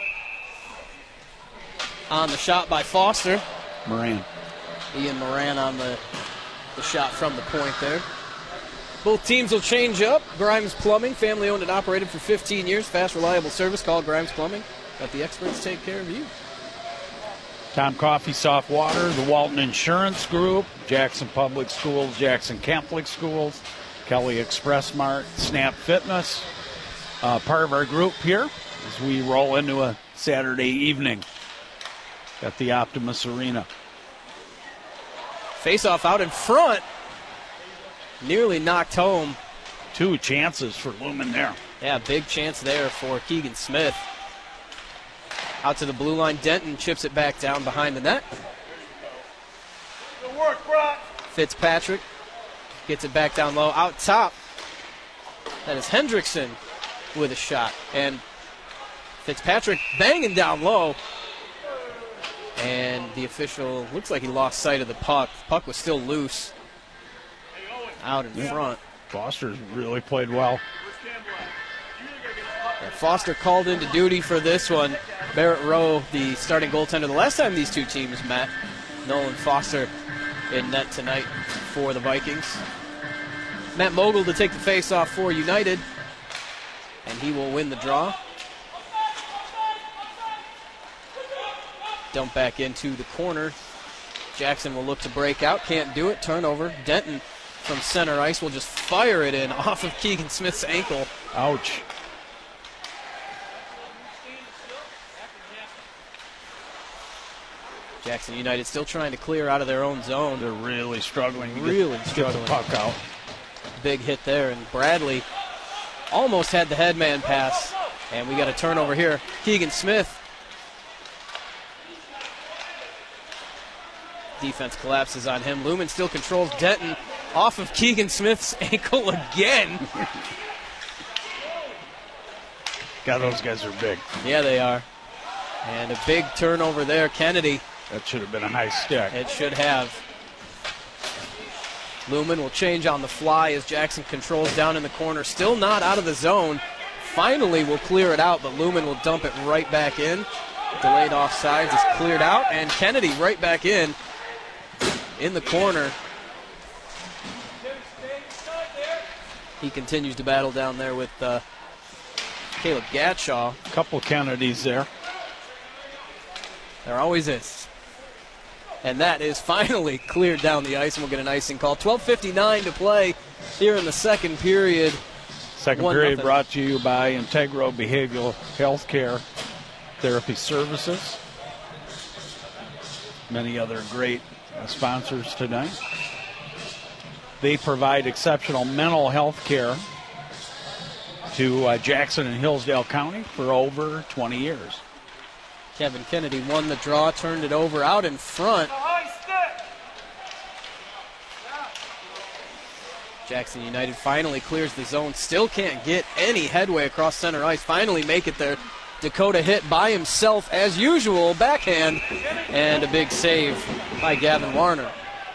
on the shot by Foster. Moran. Ian Moran on the, the shot from the point there. Both teams will change up. Grimes Plumbing, family owned and operated for fifteen years. Fast, reliable service. Call Grimes Plumbing. Let the experts take care of you. Tom Coffee Soft Water, the Walton Insurance Group, Jackson Public Schools, Jackson Catholic Schools, Kelly Express Mart, Snap Fitness. Uh, part of our group here as we roll into a Saturday evening at the Optimus Arena. Face-off out in front. Nearly knocked home. Two chances for Lumen there. Yeah, big chance there for Keegan Smith. Out to the blue line. Denton chips it back down behind the net. Good work, Brock. Fitzpatrick gets it back down low. Out top. That is Hendrickson with a shot. And Fitzpatrick banging down low. And the official looks like he lost sight of the puck. The puck was still loose. Out in yeah. front. Foster's really played well. Yeah, Foster called into duty for this one. Barrett Rowe, the starting goaltender. The last time these two teams met, Nolan Foster in net tonight for the Vikings. Matt Mogul to take the face-off for United, and he will win the draw. Dump back into the corner. Jackson will look to break out. Can't do it. Turnover. Denton from center ice will just fire it in off of Keegan Smith's ankle. Ouch. Jackson United still trying to clear out of their own zone. They're really struggling to Really get, struggling. get the puck out. Big hit there, and Bradley almost had the headman pass. And we got a turnover here. Keegan Smith. Defense collapses on him. Lumen still controls Denton off of Keegan Smith's ankle again. God, those guys are big. Yeah, they are. And a big turnover there. Kennedy. That should have been a high stick. It should have. Lumen will change on the fly as Jackson controls down in the corner. Still not out of the zone. Finally will clear it out, but Lumen will dump it right back in. Delayed offsides is cleared out, and Kennedy right back in. In the corner. He continues to battle down there with uh, Caleb Gatshaw. A couple Kennedys there. There always is. And that is finally cleared down the ice, and we'll get an icing call. twelve fifty-nine to play here in the second period. Second One period nothing. brought to you by Integro Behavioral Health Care Therapy Services. Many other great uh, sponsors tonight. They provide exceptional mental health care to uh, Jackson and Hillsdale County for over twenty years. Kevin Kennedy won the draw, turned it over out in front. Jackson United finally clears the zone. Still can't get any headway across center ice. Finally make it there. Dakota hit by himself as usual. Backhand. And a big save by Gavin Warner.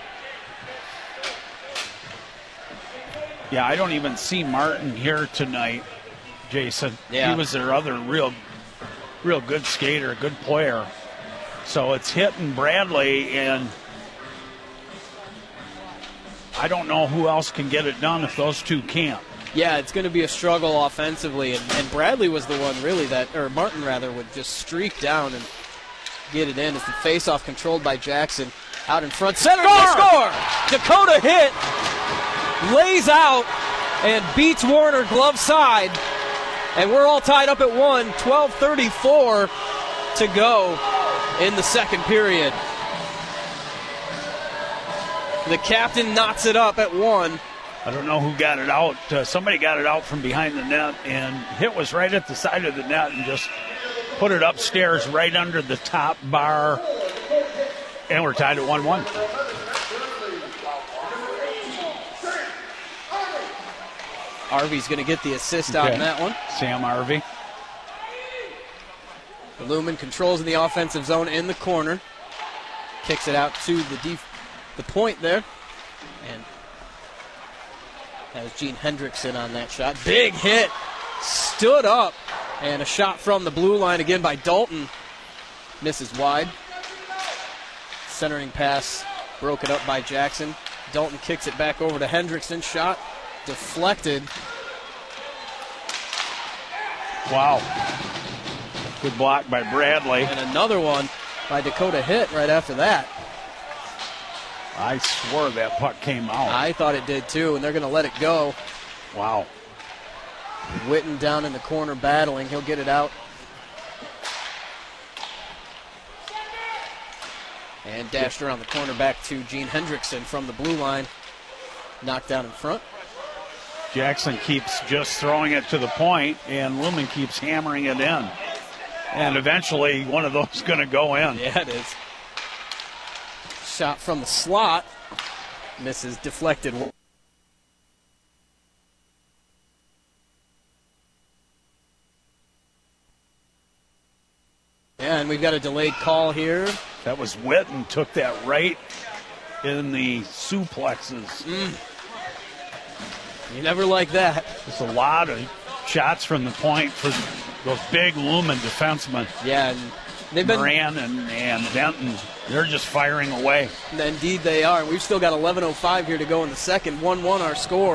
Yeah, I don't even see Martin here tonight, Jason. Yeah. He was their other real, real good skater, good player. So it's hitting Bradley, and I don't know who else can get it done if those two can't. Yeah, it's going to be a struggle offensively, and, and Bradley was the one really that, or Martin rather, would just streak down and get it in. As the faceoff controlled by Jackson out in front. Center Score! score! Dakota hit, lays out, and beats Warner glove side. And we're all tied up at one. twelve thirty-four to go in the second period. The captain knots it up at one. I don't know who got it out. Uh, somebody got it out from behind the net, and hit was right at the side of the net and just put it upstairs right under the top bar. And we're tied at one one. Arvey's going to get the assist out Okay. in that one. Sam Arvey. Lumen controls in the offensive zone in the corner. Kicks it out to the def- the point there. And that was Gene Hendrickson on that shot. Big hit. Stood up. And a shot from the blue line again by Dalton. Misses wide. Centering pass. Broke it up by Jackson. Dalton kicks it back over to Hendrickson. Shot deflected. Wow. Good block by Bradley. And another one by Dakota Hit right after that. I swore that puck came out. I thought it did too, and they're going to let it go. Wow. Witten down in the corner battling. He'll get it out. And dashed around the corner back to Gene Hendrickson from the blue line. Knocked down in front. Jackson keeps just throwing it to the point, and Lumen keeps hammering it in. And eventually, one of those is going to go in. Yeah, it is. Shot from the slot. Misses, deflected. Yeah, and we've got a delayed call here. That was Witten, took that right in the suplexes. Mm. You never like that. There's a lot of shots from the point for those big Lumen defensemen. Yeah, and they've been Moran and, and Denton. They're just firing away. Indeed they are. We've still got eleven oh five here to go in the second. one one our score.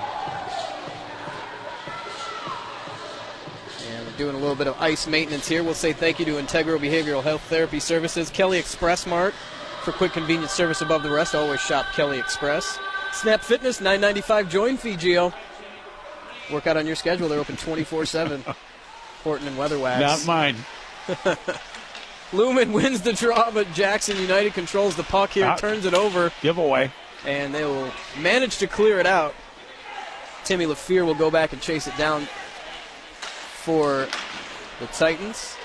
And we're doing a little bit of ice maintenance here. We'll say thank you to Integro Behavioral Health Therapy Services. Kelly Express Mart. For quick convenience service above the rest, always shop Kelly Express. Snap Fitness, nine ninety-five join fee, Gio. Work out on your schedule. They're open twenty-four seven. Horton and Weatherwax. Not mine. Lumen wins the draw, but Jackson United controls the puck here, Out. turns it over, Giveaway. and they will manage to clear it out. Timmy LaFear will go back and chase it down for the Titans.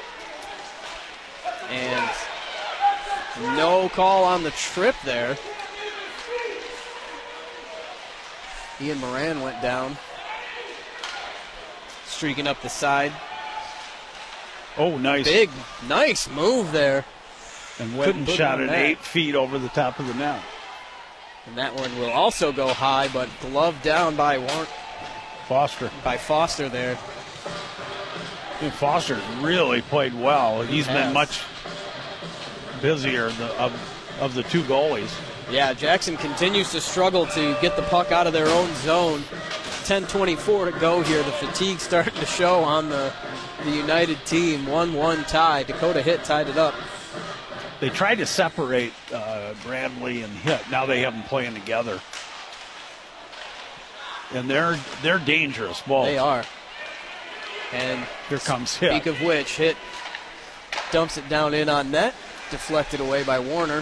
And no call on the trip there. Ian Moran went down, streaking up the side. Oh, nice. Big, nice move there. And Couldn't Witten put it shot on it net. eight feet over the top of the net. And that one will also go high, but gloved down by Warren, Foster. by Foster there. And Foster's really played well. He's has. been much busier the, of, of the two goalies. Yeah, Jackson continues to struggle to get the puck out of their own zone. ten twenty-four to go here. The fatigue starting to show on the, the United team. one one tie. Dakota Hit tied it up. They tried to separate uh, Bradley and Hitt. Now they have them playing together. And they're they're dangerous balls. They are. And here comes Hitt. Speak of which, Hitt dumps it down in on net, deflected away by Warner.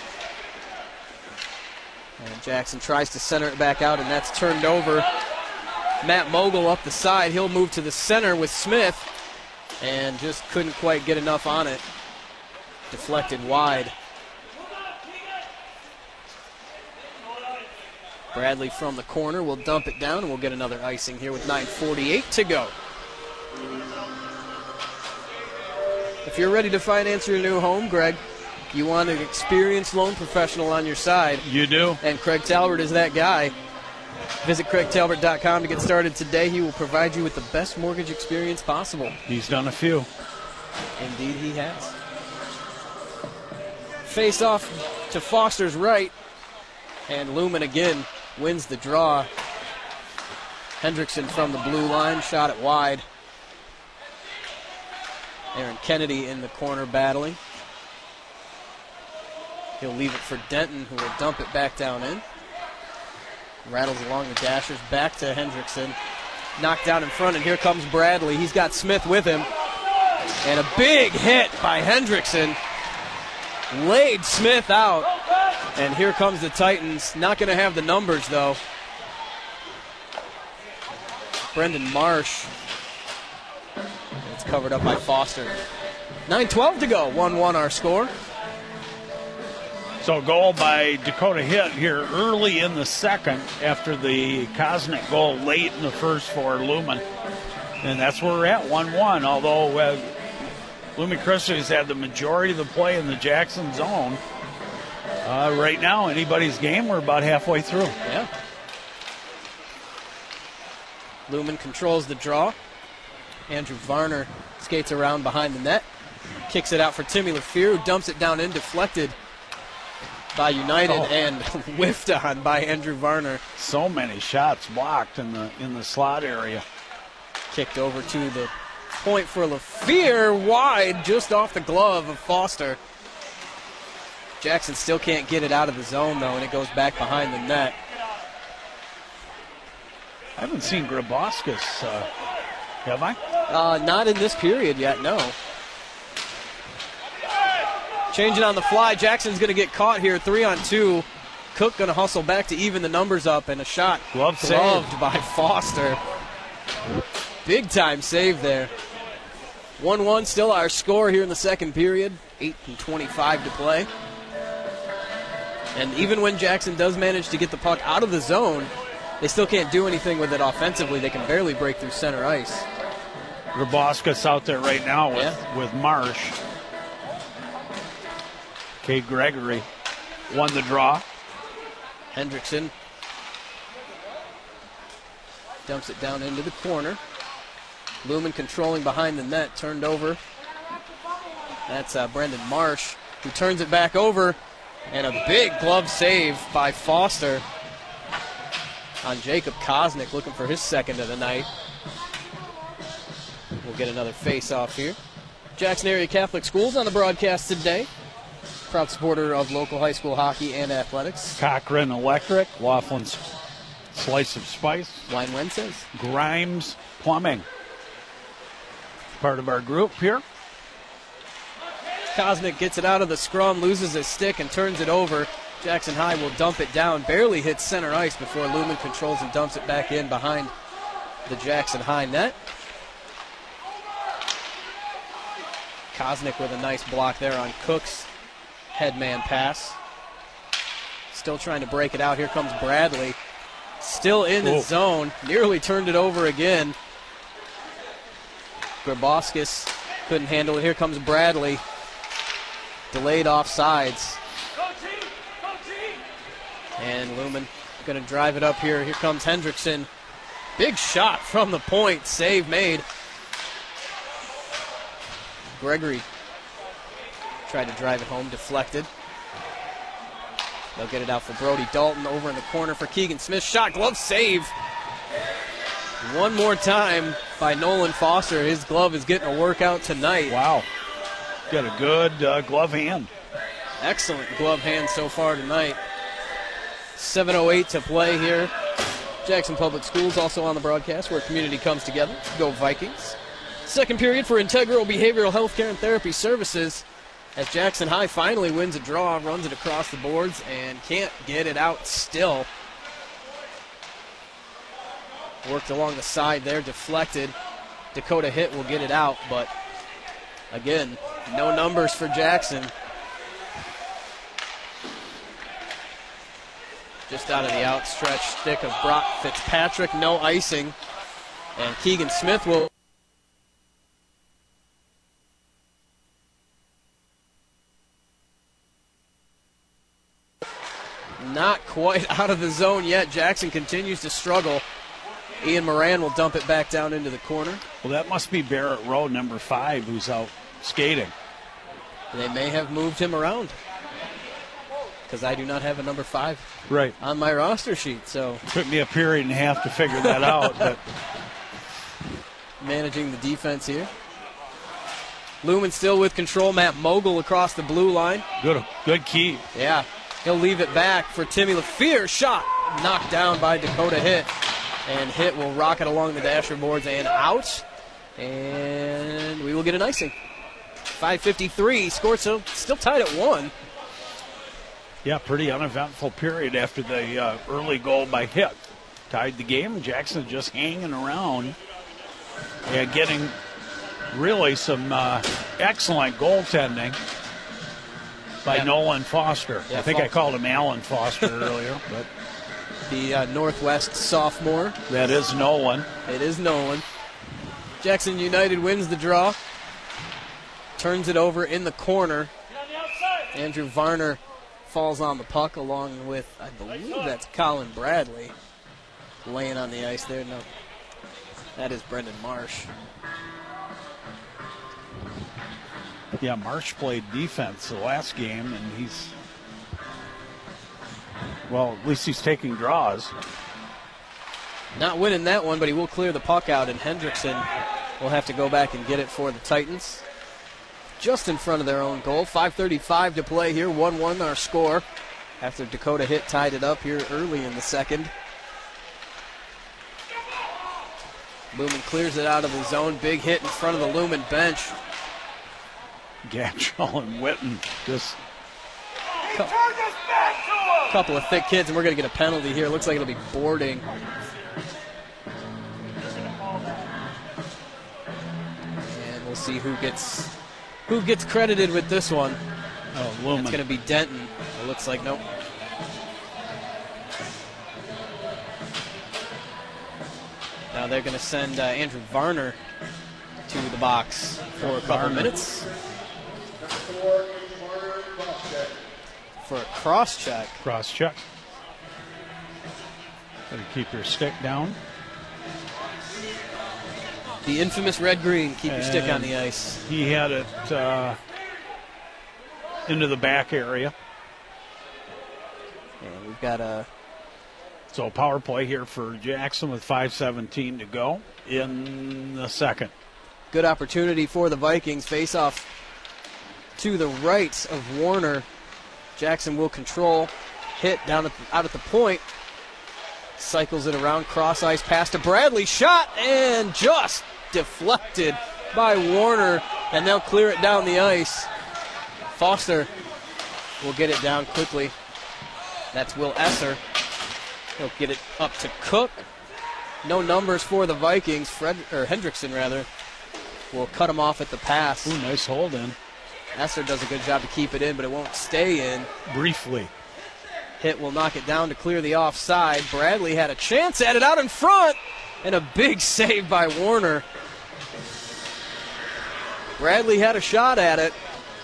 And Jackson tries to center it back out, and that's turned over. Matt Mogul up the side. He'll move to the center with Smith, and just couldn't quite get enough on it. Deflected wide. Bradley from the corner will dump it down, and we'll get another icing here with nine forty-eight to go. If you're ready to finance your new home, Greg, you want an experienced loan professional on your side. You do. And Craig Talbert is that guy. Visit Craig Talbert dot com to get started today. He will provide you with the best mortgage experience possible. He's done a few. Indeed he has. Face off to Foster's right. And Lumen again wins the draw. Hendrickson from the blue line, shot it wide. Aaron Kennedy in the corner battling. He'll leave it for Denton, who will dump it back down in. Rattles along the dashers, back to Hendrickson. Knocked down in front, and here comes Bradley. He's got Smith with him. And a big hit by Hendrickson. Laid Smith out. And here comes the Titans. Not going to have the numbers, though. Brendan Marsh. It's covered up by Foster. nine twelve to go. one one our score. So goal by Dakota Hitt here early in the second after the Kosnick goal late in the first for Lumen. And that's where we're at, one one. Although uh, Lumen Christian has had the majority of the play in the Jackson zone. Uh, right now, anybody's game, we're about halfway through. Yeah. Lumen controls the draw. Andrew Varner skates around behind the net. Kicks it out for Timmy LaFear, who dumps it down in, deflected by United oh. and whiffed on by Andrew Varner. So many shots blocked in the in the slot area. Kicked over to the point for LaFear, wide, just off the glove of Foster. Jackson still can't get it out of the zone, though, and it goes back behind the net. I haven't seen Grabowskis, uh, have I? Uh, not in this period yet, no. Changing on the fly. Jackson's going to get caught here, three on two. Cook going to hustle back to even the numbers up, and a shot Glove gloved saved by Foster. Big time save there. one one still our score here in the second period. eight and twenty-five to play. And even when Jackson does manage to get the puck out of the zone, they still can't do anything with it offensively. They can barely break through center ice. Grabowskis out there right now with, yeah. with Marsh. Cade Gregory won the draw. Hendrickson dumps it down into the corner. Lumen controlling behind the net, turned over. That's uh, Brendan Marsh, who turns it back over. And a big glove save by Foster on Jacob Kosnick, looking for his second of the night. We'll get another face-off here. Jackson Area Catholic Schools on the broadcast today. Proud supporter of local high school hockey and athletics. Cochran Electric, Laughlin's Slice of Spice. Wine Wednesdays. Grimes Plumbing. Part of our group here. Kosnick gets it out of the scrum, loses his stick, and turns it over. Jackson High will dump it down, barely hits center ice before Lumen controls and dumps it back in behind the Jackson High net. Kosnick with a nice block there on Cook's headman pass. Still trying to break it out. Here comes Bradley. Still in the zone. Nearly turned it over again. Grabowskis couldn't handle it. Here comes Bradley. Delayed offsides. And Lumen going to drive it up here. Here comes Hendrickson. Big shot from the point. Save made. Gregory tried to drive it home. Deflected. They'll get it out for Brody Dalton. Over in the corner for Keegan Smith. Shot, glove, save. One more time by Nolan Foster. His glove is getting a workout tonight. Wow. Got a good uh, glove hand. Excellent glove hand so far tonight. seven oh eight to play here. Jackson Public Schools also on the broadcast where community comes together. Go Vikings. Second period for Integral Behavioral Health Care and Therapy Services as Jackson High finally wins a draw, runs it across the boards, and can't get it out still. Worked along the side there, deflected. Dakota Hitt will get it out, but again, no numbers for Jackson. Just out of the outstretched stick of Brock Fitzpatrick, no icing. And Keegan Smith will not quite out of the zone yet. Jackson continues to struggle. Ian Moran will dump it back down into the corner. Well, that must be Barrett Rowe, number five, who's out skating. They may have moved him around because I do not have a number five right on my roster sheet. So took me a period and a half to figure that out. But managing the defense here. Lumen still with control. Matt Mogul across the blue line. Good, good key. Yeah, he'll leave it back for Timmy LaFear. Shot knocked down by Dakota Hitt. And Hitt will rock it along the dasher boards and out. And we will get an icing. five fifty-three, score still, still tied at one. Yeah, pretty uneventful period after the uh, early goal by Hitt. Tied the game. Jackson just hanging around and getting really some uh, excellent goaltending by yeah. Nolan Foster. Yeah, I think Fo- I called him Alan Foster earlier, but the uh, Northwest sophomore. That is Nolan. It is Nolan. Jackson United wins the draw. Turns it over in the corner. Andrew Varner falls on the puck along with, I believe that's Colin Bradley laying on the ice there. No, that is Brendan Marsh. Yeah, Marsh played defense the last game, and he's, well, at least he's taking draws. Not winning that one, but he will clear the puck out, and Hendrickson will have to go back and get it for the Titans. Just in front of their own goal. five thirty-five to play here. one one our score after Dakota Hitt tied it up here early in the second. Lumen clears it out of the zone. Big hit in front of the Lumen bench. Gatchell and Witten just a couple of thick kids, and we're going to get a penalty here. Looks like it'll be boarding. And we'll see who gets who gets credited with this one. Oh, Lumen. It's going to be Denton. It looks like nope. Now they're going to send uh, Andrew Varner to the box for a couple Varner. minutes. For a cross check. Cross check. Better keep your stick down. The infamous red-green, keep your stick on And the ice. He had it uh, into the back area. And we've got a So power play here for Jackson with five seventeen to go in the second. good opportunity for the Vikings. Face off to the right of Warner. Jackson will control. Hit down at the, out at the point. Cycles it around. Cross ice pass to Bradley. Shot and just deflected by Warner. And they'll clear it down the ice. Foster will get it down quickly. That's Will Esser. He'll get it up to Cook. No numbers for the Vikings. Fred or Hendrickson rather will cut him off at the pass. Ooh, nice hold in. Esser does a good job to keep it in, but it won't stay in. Briefly. Hit will knock it down to clear the offside. Bradley had a chance at it out in front, and a big save by Warner. Bradley had a shot at it.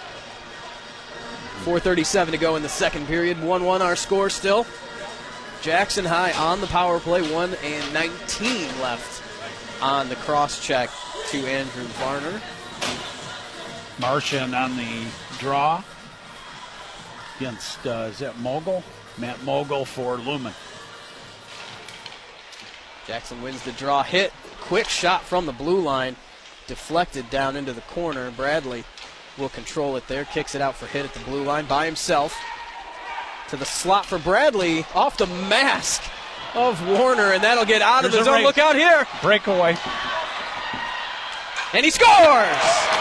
four thirty-seven to go in the second period. one one our score still. Jackson High on the power play. one and nineteen left on the cross check to Andrew Varner. Martian on the draw against, uh, is that Mogul? Matt Mogul for Lumen. Jackson wins the draw. Hit. Quick shot from the blue line. Deflected down into the corner. Bradley will control it there. Kicks it out for Hitt at the blue line by himself. To the slot for Bradley, off the mask of Warner, and that'll get out There's of the zone. Break. Look out here. Breakaway. And he scores!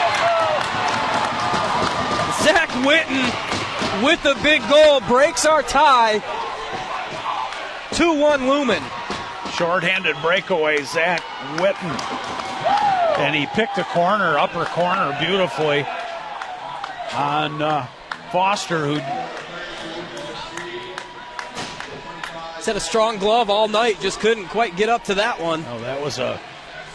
Zach Witten with the big goal breaks our tie. two one Lumen. Short-handed breakaway, Zach Witten. And he picked a corner, upper corner, beautifully on uh, Foster, who He's had a strong glove all night, just couldn't quite get up to that one. Oh, that was a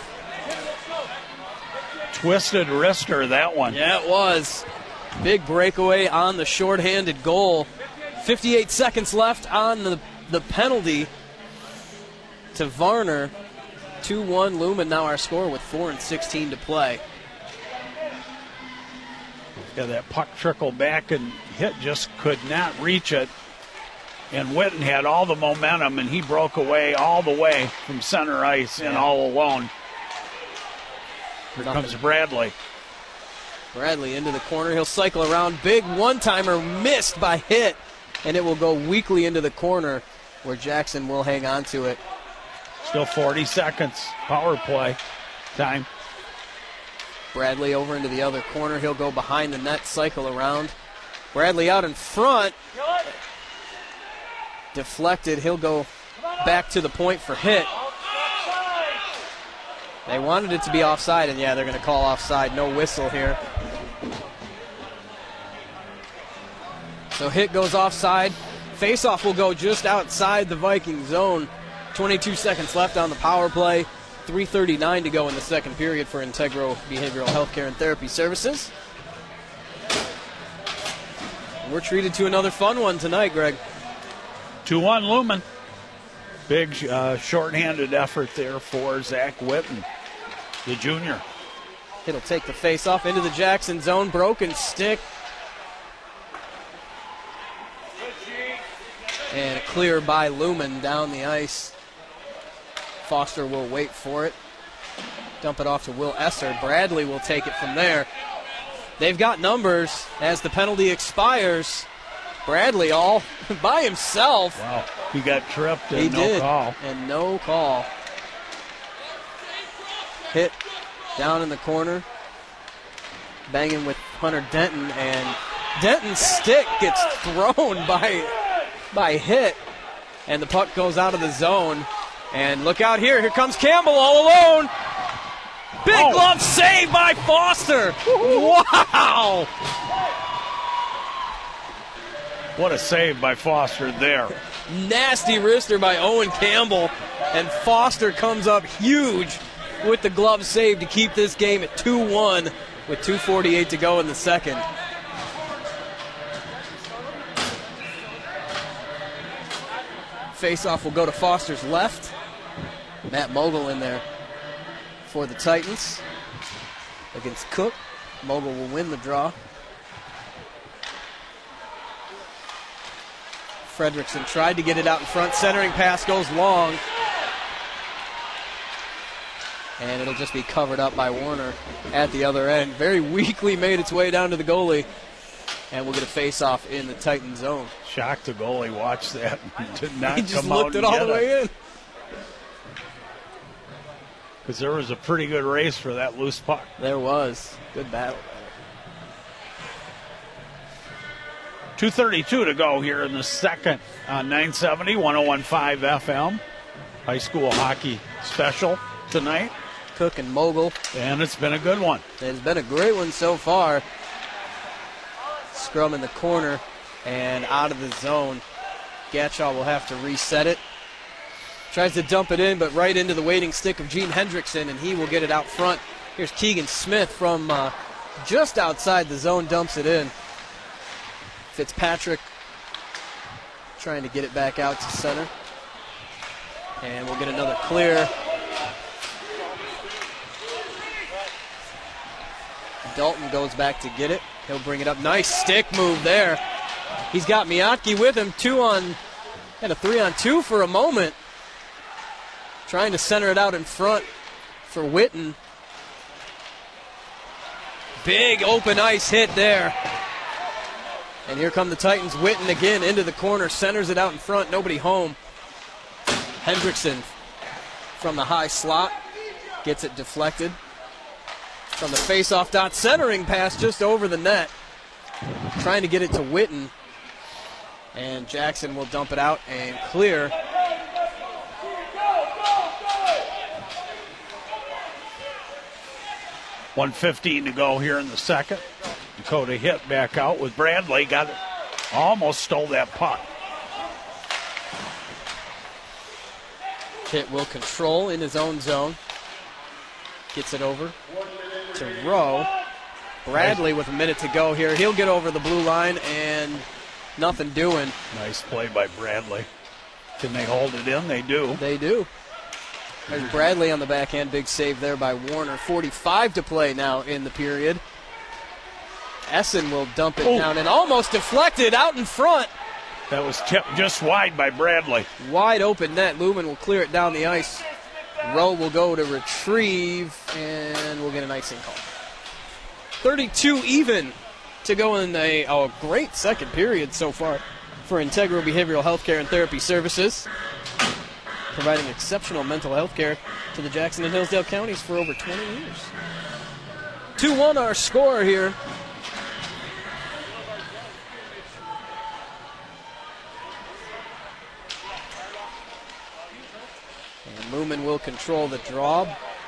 twisted wrister, that one. Yeah, it was. Big breakaway on the short-handed goal. fifty-eight seconds left on the, the penalty to Varner. two one Lumen now our score with four and sixteen to play. Got that puck trickle back, and Hitt just could not reach it. And Witten had all the momentum, and he broke away all the way from center ice and Yeah. all alone. Here Nothing. comes Bradley. Bradley into the corner. He'll cycle around. Big one-timer missed by Hitt, and it will go weakly into the corner where Jackson will hang on to it. Still forty seconds. Power play time. Bradley over into the other corner. He'll go behind the net, cycle around. Bradley out in front. Deflected. He'll go back to the point for Hitt. They wanted it to be offside, and yeah, they're going to call offside. No whistle here. So Hitt goes offside. Faceoff will go just outside the Viking zone. twenty-two seconds left on the power play. three thirty-nine to go in the second period for Integro Behavioral Healthcare and Therapy Services. We're treated to another fun one tonight, Greg. two one Lumen. Big uh, short-handed effort there for Zach Witten, the junior. It'll take the face-off into the Jackson zone. Broken stick. And a clear by Lumen down the ice. Foster will wait for it. Dump it off to Will Esser. Bradley will take it from there. They've got numbers as the penalty expires. Bradley all by himself. Wow, he got tripped and He no did. call. And no call. Hit down in the corner. Banging with Hunter Denton, and Denton's stick gets thrown by, by Hitt. And the puck goes out of the zone. And look out here. Here comes Campbell all alone. Big Oh. glove save by Foster. Wow. What a save by Foster there. Nasty wrister by Owen Campbell. And Foster comes up huge with the glove save to keep this game at two one with two forty-eight to go in the second. Face-off will go to Foster's left. Matt Mogul in there for the Titans against Cook. Mogul will win the draw. Fredrickson tried to get it out in front. Centering pass goes long. And it'll just be covered up by Warner at the other end. Very weakly made its way down to the goalie. And we'll get a face-off in the Titan zone. Shocked the goalie. Watch that. Did not He just come looked out it and all the get way in. Because there was a pretty good race for that loose puck. There was. Good battle. two thirty-two to go here in the second on nine seventy, one oh one point five F M. High school hockey special tonight. Cook and Mogul. And it's been a good one. It's been a great one so far. Scrum in the corner and out of the zone. Gatshaw will have to reset it. Tries to dump it in, but right into the waiting stick of Gene Hendrickson, and he will get it out front. Here's Keegan Smith from uh, just outside the zone, dumps it in. Fitzpatrick trying to get it back out to center. And we'll get another clear. Dalton goes back to get it. He'll bring it up. Nice stick move there. He's got Miyake with him. Two on, and a three on two for a moment. Trying to center it out in front for Witten. Big open ice hit there. And here come the Titans. Witten again into the corner, centers it out in front, nobody home. Hendrickson from the high slot gets it deflected. From the face-off dot, centering pass just over the net. Trying to get it to Witten. And Jackson will dump it out and clear. one fifteen to go here in the second. Dakota hit back out with Bradley. Got it. Almost stole that puck. Hit will control in his own zone. Gets it over to Rowe. Bradley with a minute to go here. He'll get over the blue line and nothing doing. Nice play by Bradley. Can they hold it in? They do. They do. There's Bradley on the backhand. Big save there by Warner. forty-five to play now in the period. Essen will dump it oh. down and almost deflected out in front. That was tipped just wide by Bradley. Wide open net. Lumen will clear it down the ice. Rowe will go to retrieve, and we'll get an icing call. thirty-two even to go in a oh, great second period so far for Integral Behavioral Healthcare and Therapy Services, providing exceptional mental health care to the Jackson and Hillsdale counties for over twenty years. two one our score here. And Lumen will control the draw.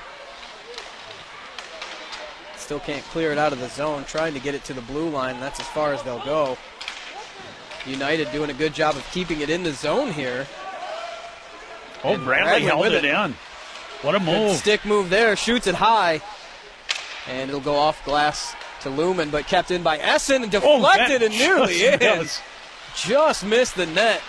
Still can't clear it out of the zone, trying to get it to the blue line. That's as far as they'll go. United doing a good job of keeping it in the zone here. Oh, Bradley, Bradley held it, it in. What a move. Good stick move there, shoots it high. And it'll go off glass to Lumen, but kept in by Essen and deflected oh, and nearly in. Does. Just missed the net.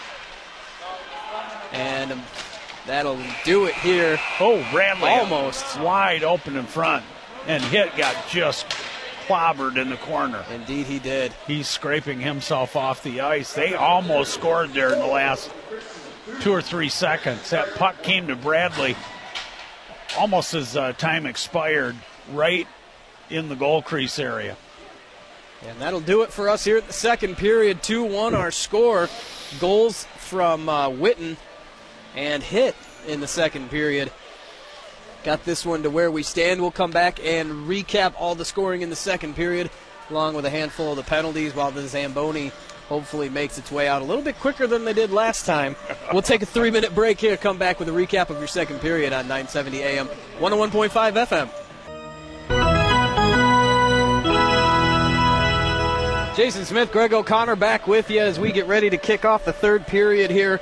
And that'll do it here. Oh, Bradley. Almost. Wide open in front. And hit got just clobbered in the corner. Indeed he did. He's scraping himself off the ice. They almost scored there in the last two or three seconds. That puck came to Bradley almost as uh, time expired, right in the goal crease area. And that'll do it for us here at the second period. two one our score. Goals from uh, Witten and Hit in the second period. Got this one to where we stand. We'll come back and recap all the scoring in the second period, along with a handful of the penalties, while the Zamboni hopefully makes its way out a little bit quicker than they did last time. We'll take a three-minute break here, come back with a recap of your second period on nine seventy A M, one oh one point five F M. Jason Smith, Greg O'Connor back with you as we get ready to kick off the third period here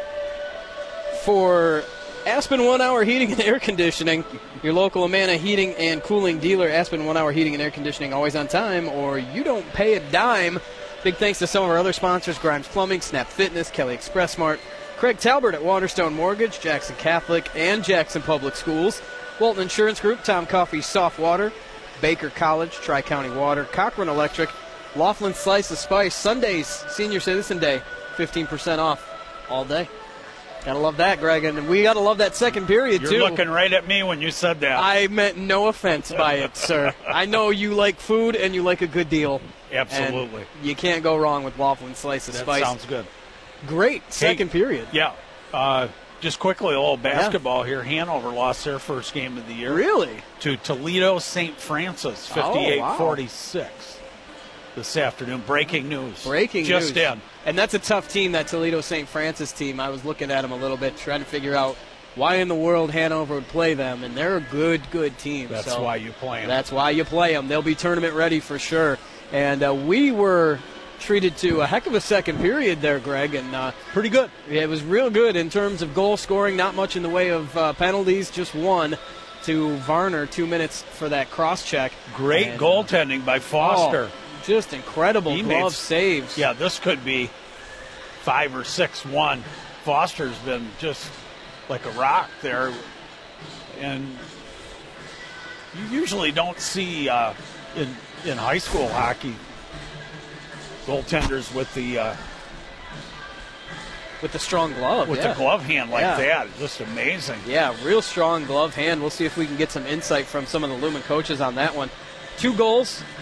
for Aspen One Hour Heating and Air Conditioning, your local Amana heating and cooling dealer. Aspen One Hour Heating and Air Conditioning, always on time, or you don't pay a dime. Big thanks to some of our other sponsors: Grimes Plumbing, Snap Fitness, Kelly Express Smart, Craig Talbert at Waterstone Mortgage, Jackson Catholic, and Jackson Public Schools, Walton Insurance Group, Tom Coffee Soft Water, Baker College, Tri-County Water, Cochran Electric, Laughlin Slice of Spice, Sundays, Senior Citizen Day, fifteen percent off all day. Gotta love that, Greg, and we gotta love that second period, You're too. You're looking right at me when you said that. I meant no offense by it, sir. I know you like food and you like a good deal. Absolutely. And you can't go wrong with Laughlin Slice of that Spice. Sounds good. Great second hey, period. Yeah. Uh, just quickly, a little basketball yeah. here. Hanover lost their first game of the year. Really? To Toledo Saint Francis, fifty-eight forty-six. Oh, wow. This afternoon. Breaking news. Breaking Just news. in. And that's a tough team, that Toledo Saint Francis team. I was looking at them a little bit, trying to figure out why in the world Hanover would play them, and they're a good, good team. That's so why you play them. That's why you play them. They'll be tournament ready for sure. And uh, we were treated to a heck of a second period there, Greg, and uh, pretty good. It was real good in terms of goal scoring, not much in the way of uh, penalties, just one to Varner, two minutes for that cross-check. Great and, goaltending by Foster. Oh, just incredible he glove made, saves. Yeah, this could be five or six one. Foster's been just like a rock there. And you usually don't see uh, in, in high school hockey goaltenders with the uh, with the strong glove. With yeah. the glove hand like yeah. that. Just amazing. Yeah, real strong glove hand. We'll see if we can get some insight from some of the Lumen coaches on that one. Two goals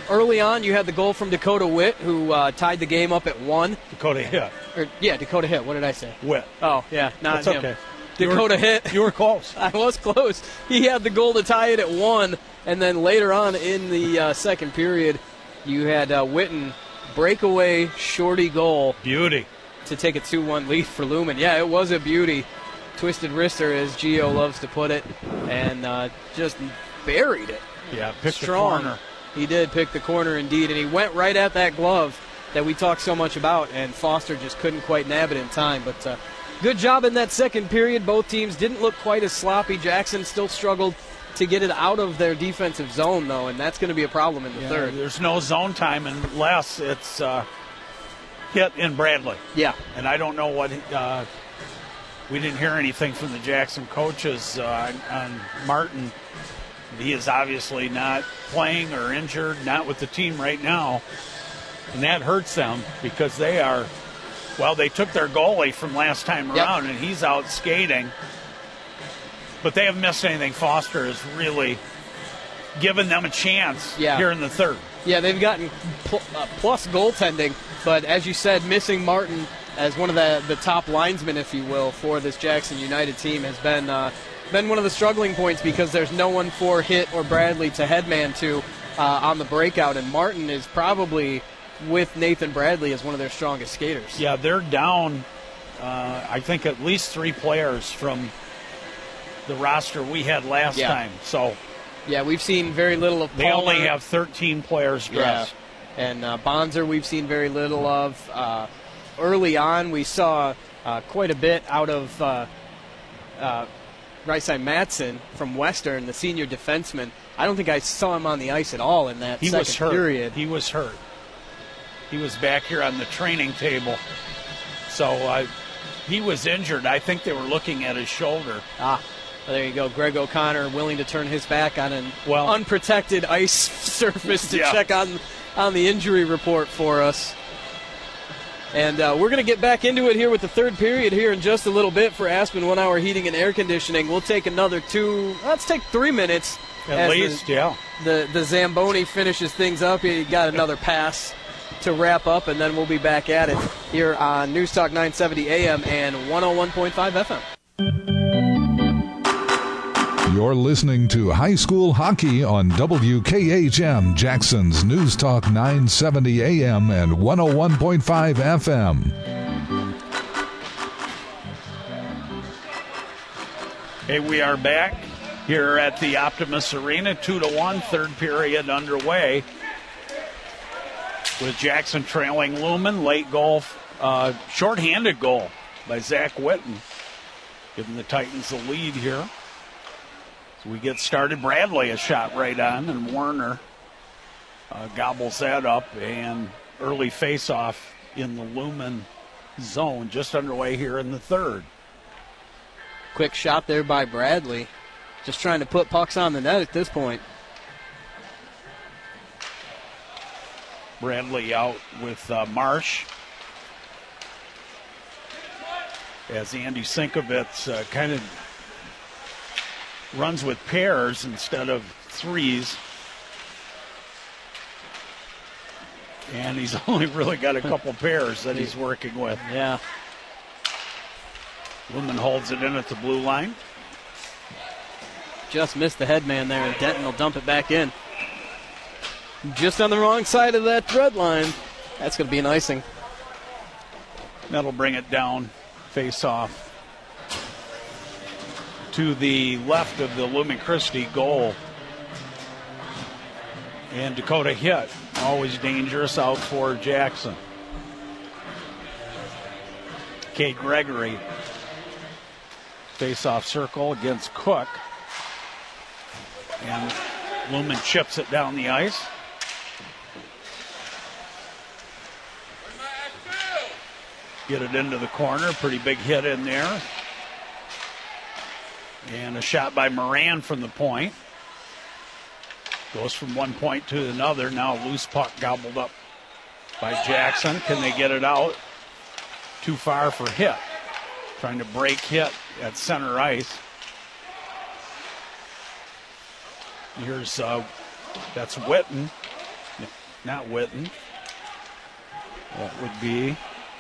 early on, you had the goal from Dakota Witt, who uh, tied the game up at one. Dakota Hit. Or, yeah, Dakota Hit. What did I say? Witt. Oh, yeah, not That's him. okay. Dakota you were, Hit. You were close. I was close. He had the goal to tie it at one, and then later on in the uh, second period, you had uh, Witten breakaway shorty goal. Beauty. To take a two one lead for Lumen. Yeah, it was a beauty. Twisted wrister, as Gio loves to put it, and uh, just buried it. Yeah, picked Strong. the corner. He did pick the corner indeed, and he went right at that glove that we talk so much about, and Foster just couldn't quite nab it in time. But uh, good job in that second period. Both teams didn't look quite as sloppy. Jackson still struggled to get it out of their defensive zone, though, and that's going to be a problem in the Yeah, third. There's no zone time unless it's uh, Hit in Bradley. Yeah. And I don't know what uh, – we didn't hear anything from the Jackson coaches uh, on, on Martin. He is obviously not playing or injured, not with the team right now. And that hurts them because they are – well, they took their goalie from last time around, yep. and he's out skating. But they haven't missed anything. Foster has really given them a chance yeah. here in the third. Yeah, they've gotten pl- uh, plus goaltending, but as you said, missing Martin as one of the, the top linesmen, if you will, for this Jackson United team has been uh, been one of the struggling points because there's no one for Hit or Bradley to headman to uh, on the breakout, and Martin is probably, with Nathan Bradley, as one of their strongest skaters. Yeah, they're down, uh, I think, at least three players from the roster we had last yeah. time. So yeah, we've seen very little of They Palmer. only have thirteen players dressed. Yeah. And uh, Bonzer we've seen very little of. Uh, early on, we saw uh, quite a bit out of uh, uh, Rysai Matson from Western, the senior defenseman. I don't think I saw him on the ice at all in that he second was hurt. period. He was hurt. He was back here on the training table. So uh, he was injured. I think they were looking at his shoulder. Ah, well, there you go. Greg O'Connor willing to turn his back on an well, unprotected ice surface to yeah. check on, on the injury report for us. And uh, we're going to get back into it here with the third period here in just a little bit for Aspen One Hour Heating and Air Conditioning. We'll take another two, let's take three minutes. At least, the, yeah. The, the Zamboni finishes things up. He got another pass to wrap up, and then we'll be back at it here on News Talk nine seventy A M and one oh one point five F M. You're listening to High School Hockey on W K H M, Jackson's News Talk nine seventy A M and one oh one point five F M. Hey, we are back here at the Optimus Arena, two to one, third period underway, with Jackson trailing Lumen. Late goal, uh, shorthanded goal by Zach Witten, giving the Titans the lead here. So we get started. Bradley a shot right on, and Warner uh, gobbles that up, and early face-off in the Lumen zone, just underway here in the third. Quick shot there by Bradley. Just trying to put pucks on the net at this point. Bradley out with uh, Marsh. As Andy Sinkovitz uh, kind of runs with pairs instead of threes. And he's only really got a couple pairs that he's working with. Yeah. Lumen holds it in at the blue line. Just missed the headman there, and Denton will dump it back in. Just on the wrong side of that thread line. That's going to be an icing. That'll bring it down, face off to the left of the Lumen Christi goal. And Dakota Hit, always dangerous out for Jackson. Kate Gregory, face-off circle against Cook. And Lumen chips it down the ice. Get it into the corner. Pretty big hit in there. And a shot by Moran from the point. Goes from one point to another. Now loose puck gobbled up by Jackson. Can they get it out? Too far for Hit. Trying to break Hit at center ice. Here's, uh, that's Witten. not Witten. That would be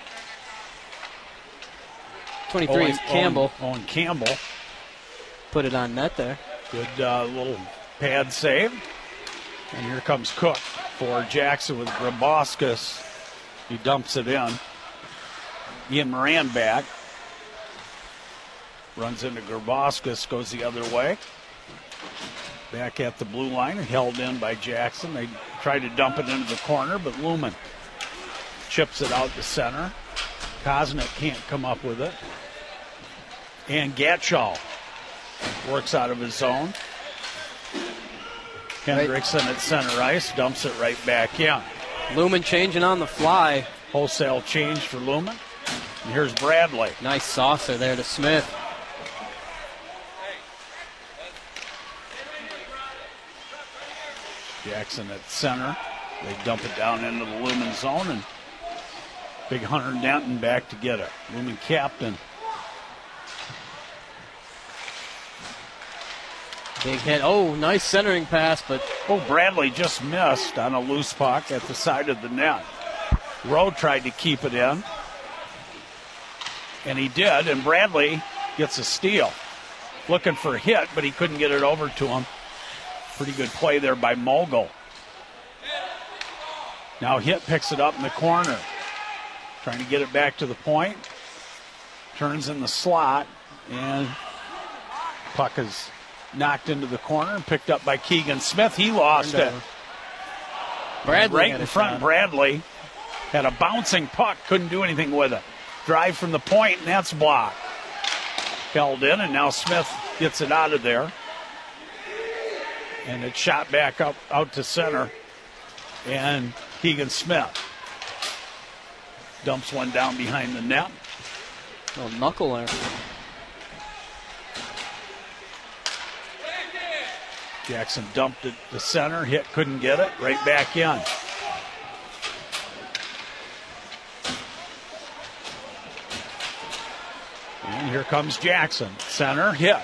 twenty-three Owen, is Campbell. Owen, Owen Campbell. Put it on net there. Good uh, little pad save. And here comes Cook for Jackson with Grabowskis. He dumps it in. Ian Moran back. Runs into Grabowskis, goes the other way. Back at the blue line, held in by Jackson. They tried to dump it into the corner, but Lumen chips it out to center. Kosnick can't come up with it. And Gatchall works out of his zone. Hendrickson at center ice, dumps it right back in. Lumen changing on the fly. Wholesale change for Lumen. And here's Bradley. Nice saucer there to Smith. Jackson at center. They dump it down into the Lumen zone, and big Hunter Denton back to get it. Lumen captain. Big hit. Oh, nice centering pass, but Oh, Bradley just missed on a loose puck at the side of the net. Rowe tried to keep it in, and he did, and Bradley gets a steal. Looking for a hit, but he couldn't get it over to him. Pretty good play there by Mogul. Now Hitt picks it up in the corner. Trying to get it back to the point. Turns in the slot, and puck is knocked into the corner and picked up by Keegan Smith. He lost it. Bradley right had in a front, shot. Bradley had a bouncing puck, couldn't do anything with it. Drive from the point, and that's blocked. Held in, and now Smith gets it out of there. And it's shot back up out to center. And Keegan Smith dumps one down behind the net. Oh, knuckle there. Jackson dumped it to center. Hit, couldn't get it. Right back in. And here comes Jackson. Center, hit.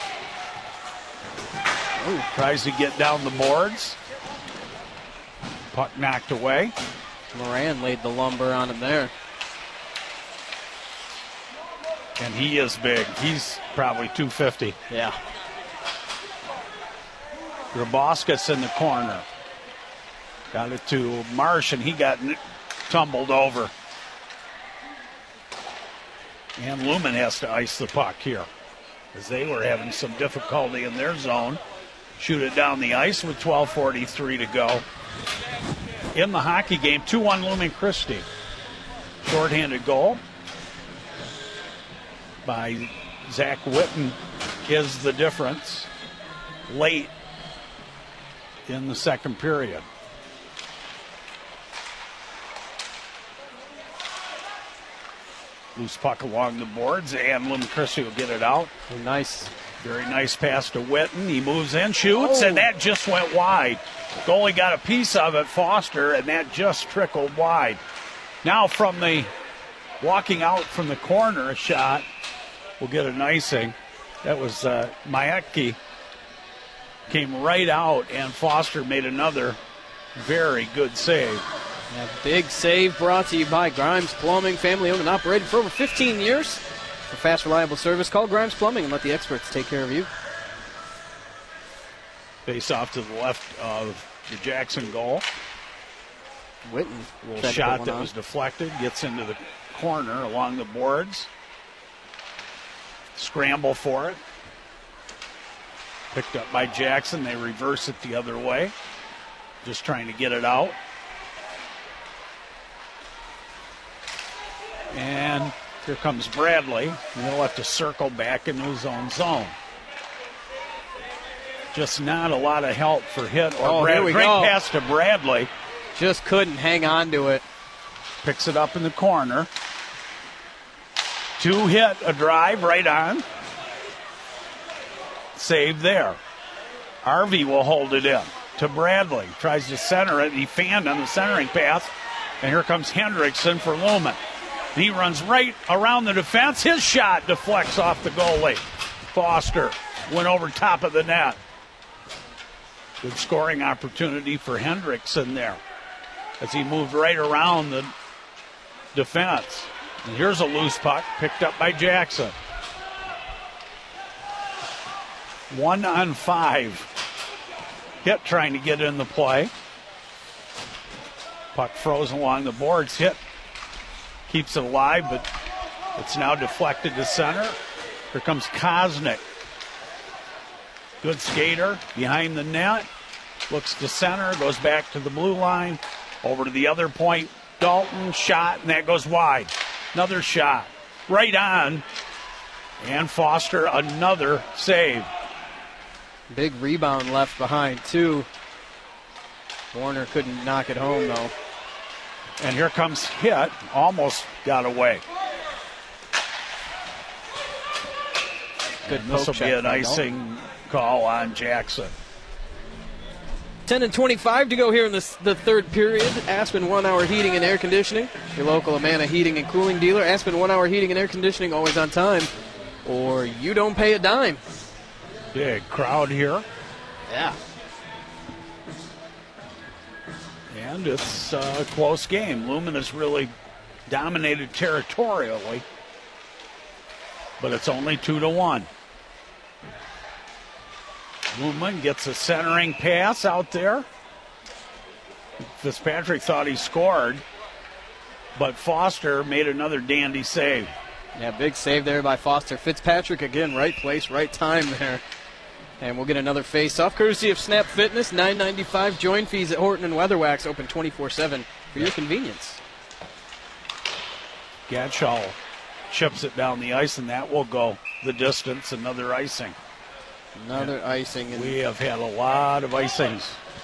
Ooh, tries to get down the boards. Puck knocked away. Moran laid the lumber on him there. And he is big. He's probably two fifty. Yeah. Grabowskis in the corner. Got it to Marsh, and he got n- tumbled over. And Lumen has to ice the puck here, as they were having some difficulty in their zone. Shoot it down the ice with twelve forty-three to go. In the hockey game, two one Lumen Christie. Shorthanded goal by Zach Witten is the difference late in the second period. Loose puck along the boards, and Lumen Christie will get it out. Oh, nice. Very nice pass to Witten. He moves in, shoots, Oh. and that just went wide. Goalie got a piece of it, Foster, and that just trickled wide. Now from the walking out from the corner, a shot will get an icing. That was uh, Maecki. Came right out, and Foster made another very good save. Yeah, big save brought to you by Grimes Plumbing, family owned and operated for over fifteen years. For fast, reliable service, call Grimes Plumbing and let the experts take care of you. Face off to the left of the Jackson goal. Witten. A little tried to shot put one that on. was deflected, gets into the corner along the boards. Scramble for it. Picked up by Jackson. They reverse it the other way. Just trying to get it out. And here comes Bradley. And he'll have to circle back into his own zone. Just not a lot of help for Hitt or Oh, Bradley. here we Great go. pass to Bradley. Just couldn't hang on to it. Picks it up in the corner. Two hit, a drive right on. Save there. Harvey will hold it in to Bradley. Tries to center it. He fanned on the centering pass. And here comes Hendrickson for Lumen. He runs right around the defense. His shot deflects off the goalie. Foster went over top of the net. Good scoring opportunity for Hendrickson there. as he moved right around the defense. And here's a loose puck picked up by Jackson. One on five. Hit trying to get in the play. Puck frozen along the boards. Hit keeps it alive, but it's now deflected to center. Here comes Kosnick. Good skater behind the net. Looks to center, goes back to the blue line. Over to the other point. Dalton, shot, and that goes wide. Another shot. Right on. And Foster, another save. Big rebound left behind, too. Warner couldn't knock it home, though. And here comes Hit. Almost got away. Good. This will be an icing call on Jackson. ten and twenty-five to go here in this, the third period. Aspen One Hour Heating and Air Conditioning, your local Amana Heating and Cooling dealer. Aspen One Hour Heating and Air Conditioning, always on time, or you don't pay a dime. Big crowd here. Yeah. And it's a close game. Lumen has really dominated territorially, but it's only two to one. Lumen gets a centering pass out there. Fitzpatrick thought he scored, but Foster made another dandy save. Yeah, big save there by Foster. Fitzpatrick again, right place, right time there. And we'll get another face-off, courtesy of Snap Fitness. nine ninety-five. Join fees at Horton and Weatherwax, open twenty-four seven for your convenience. Gatschall chips it down the ice, and that will go the distance. Another icing. Another yeah. icing. And we have had a lot of icings.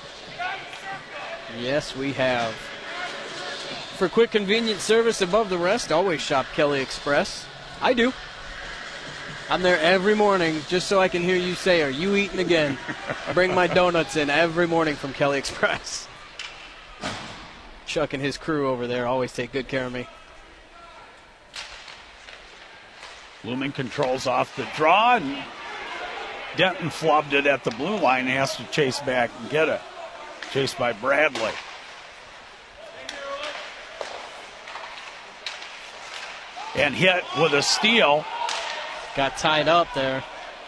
Yes, we have. For quick, convenient service above the rest, always shop Kelly Express. I do. I'm there every morning just so I can hear you say, "Are you eating again?" I bring my donuts in every morning from Kelly Express. Chuck and his crew over there always take good care of me. Lumen controls off the draw, and Denton flubbed it at the blue line and has to chase back and get it. Chased by Bradley. And hit with a steal. Got tied up there.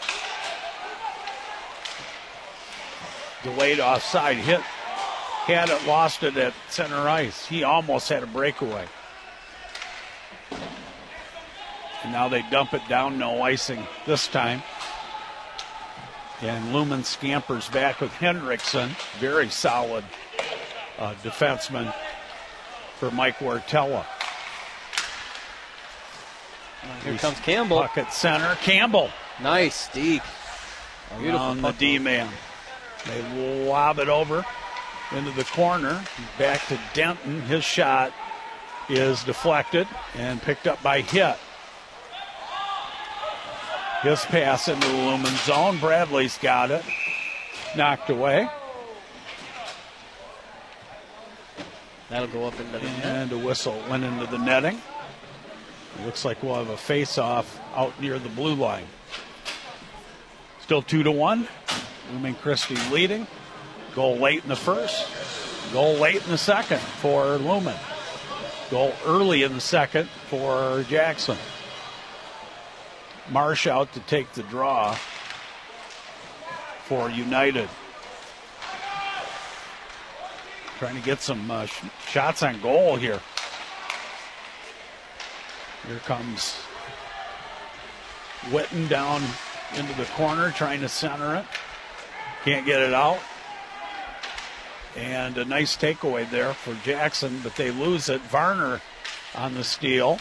Delayed offside. Hit. Had it, lost it at center ice. He almost had a breakaway. And now they dump it down. No icing this time. And Lumen scampers back with Hendrickson. Very solid uh, defenseman for Mike Wartella. Here He's comes Campbell. Puck at center. Campbell. Nice deke. Beautiful the D-man. They lob it over into the corner. Back to Denton. His shot is deflected and picked up by Hit. His pass into the Lumen zone. Bradley's got it. Knocked away. That'll go up into the net. And a whistle went into the netting. It looks like we'll have a face-off out near the blue line. Still two to one. Lumen Christie leading. Goal late in the first. Goal late in the second for Lumen. Goal early in the second for Jackson. Marsh out to take the draw for United. Trying to get some uh, sh- shots on goal here. Here comes Witten down into the corner, trying to center it. Can't get it out. And a nice takeaway there for Jackson, but they lose it. Varner on the steal.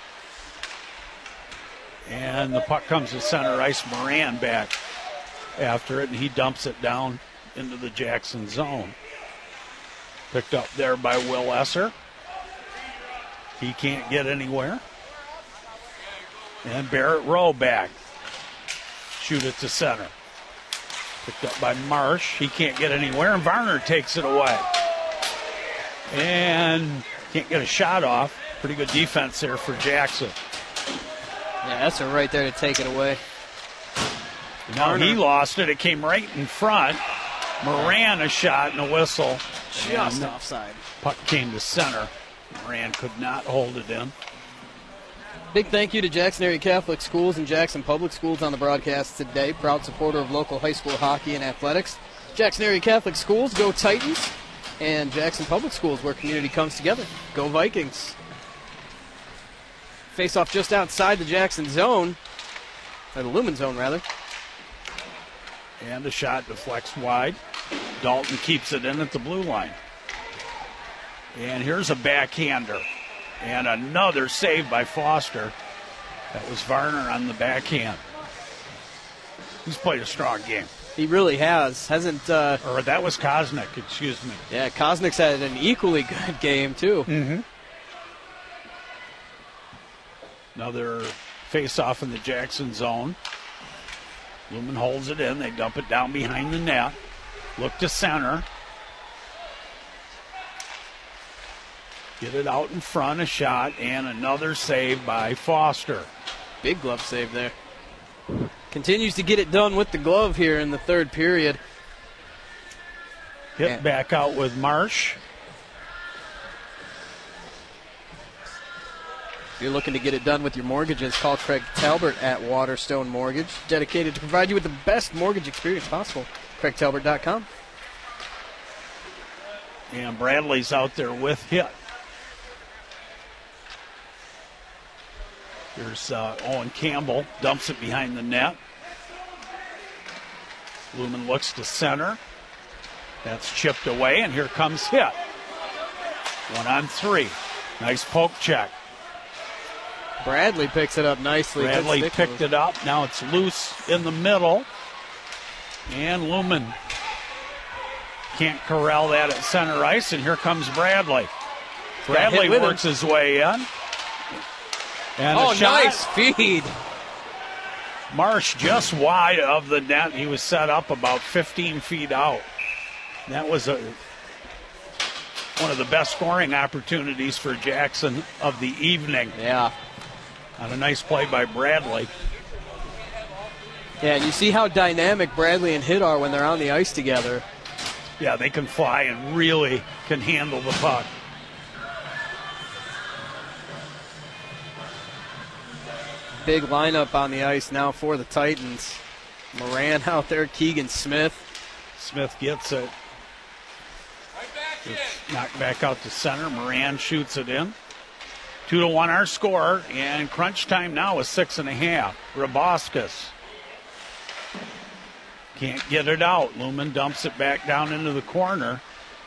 And the puck comes to center ice. Moran back after it, and he dumps it down into the Jackson zone. Picked up there by Will Esser. He can't get anywhere. And Barrett Rowe back. Shoot it to center. Picked up by Marsh. He can't get anywhere, and Varner takes it away. And can't get a shot off. Pretty good defense there for Jackson. Yeah, that's a right there to take it away. Now he lost it. It came right in front. Moran a shot and a whistle. just And offside. Puck came to center. Moran could not hold it in. Big thank you to Jackson Area Catholic Schools and Jackson Public Schools on the broadcast today. Proud supporter of local high school hockey and athletics. Jackson Area Catholic Schools, go Titans. And Jackson Public Schools, where community comes together. Go Vikings. Face off just outside the Jackson zone. Or the Lumen zone, rather. And a shot deflects wide. Dalton keeps it in at the blue line. And here's a backhander. And another save by Foster. That was Varner on the backhand. He's played a strong game. He really has. Hasn't. Uh, or that was Kosnick, excuse me. Yeah, Kosnick's had an equally good game, too. Mm-hmm. Another face-off in the Jackson zone. Lumen holds it in. They dump it down behind the net. Look to center. Get it out in front, a shot, and another save by Foster. Big glove save there. Continues to get it done with the glove here in the third period. Hit back out with Marsh. If you're looking to get it done with your mortgages, call Craig Talbert at Waterstone Mortgage, dedicated to provide you with the best mortgage experience possible. Craig Talbert dot com. And Bradley's out there with hit. Here's uh, Owen Campbell, dumps it behind the net. Lumen looks to center. That's chipped away, and here comes hit. One on three. Nice poke check. Bradley picks it up nicely. Bradley picked it up. Now it's loose in the middle. And Lumen can't corral that at center ice, and here comes Bradley. Bradley works his way in. And oh, a shot. Nice feed. Marsh just wide of the net. He was set up about fifteen feet out. That was a one of the best scoring opportunities for Jackson of the evening. Yeah. On a nice play by Bradley. Yeah, and you see how dynamic Bradley and Hitt are when they're on the ice together. Yeah, they can fly and really can handle the puck. Big lineup on the ice now for the Titans. Moran out there, Keegan Smith. Smith gets it. It's knocked back out to center. Moran shoots it in. Two to one our score, and crunch time now is six and a half. Raboskas can't get it out. Lumen dumps it back down into the corner.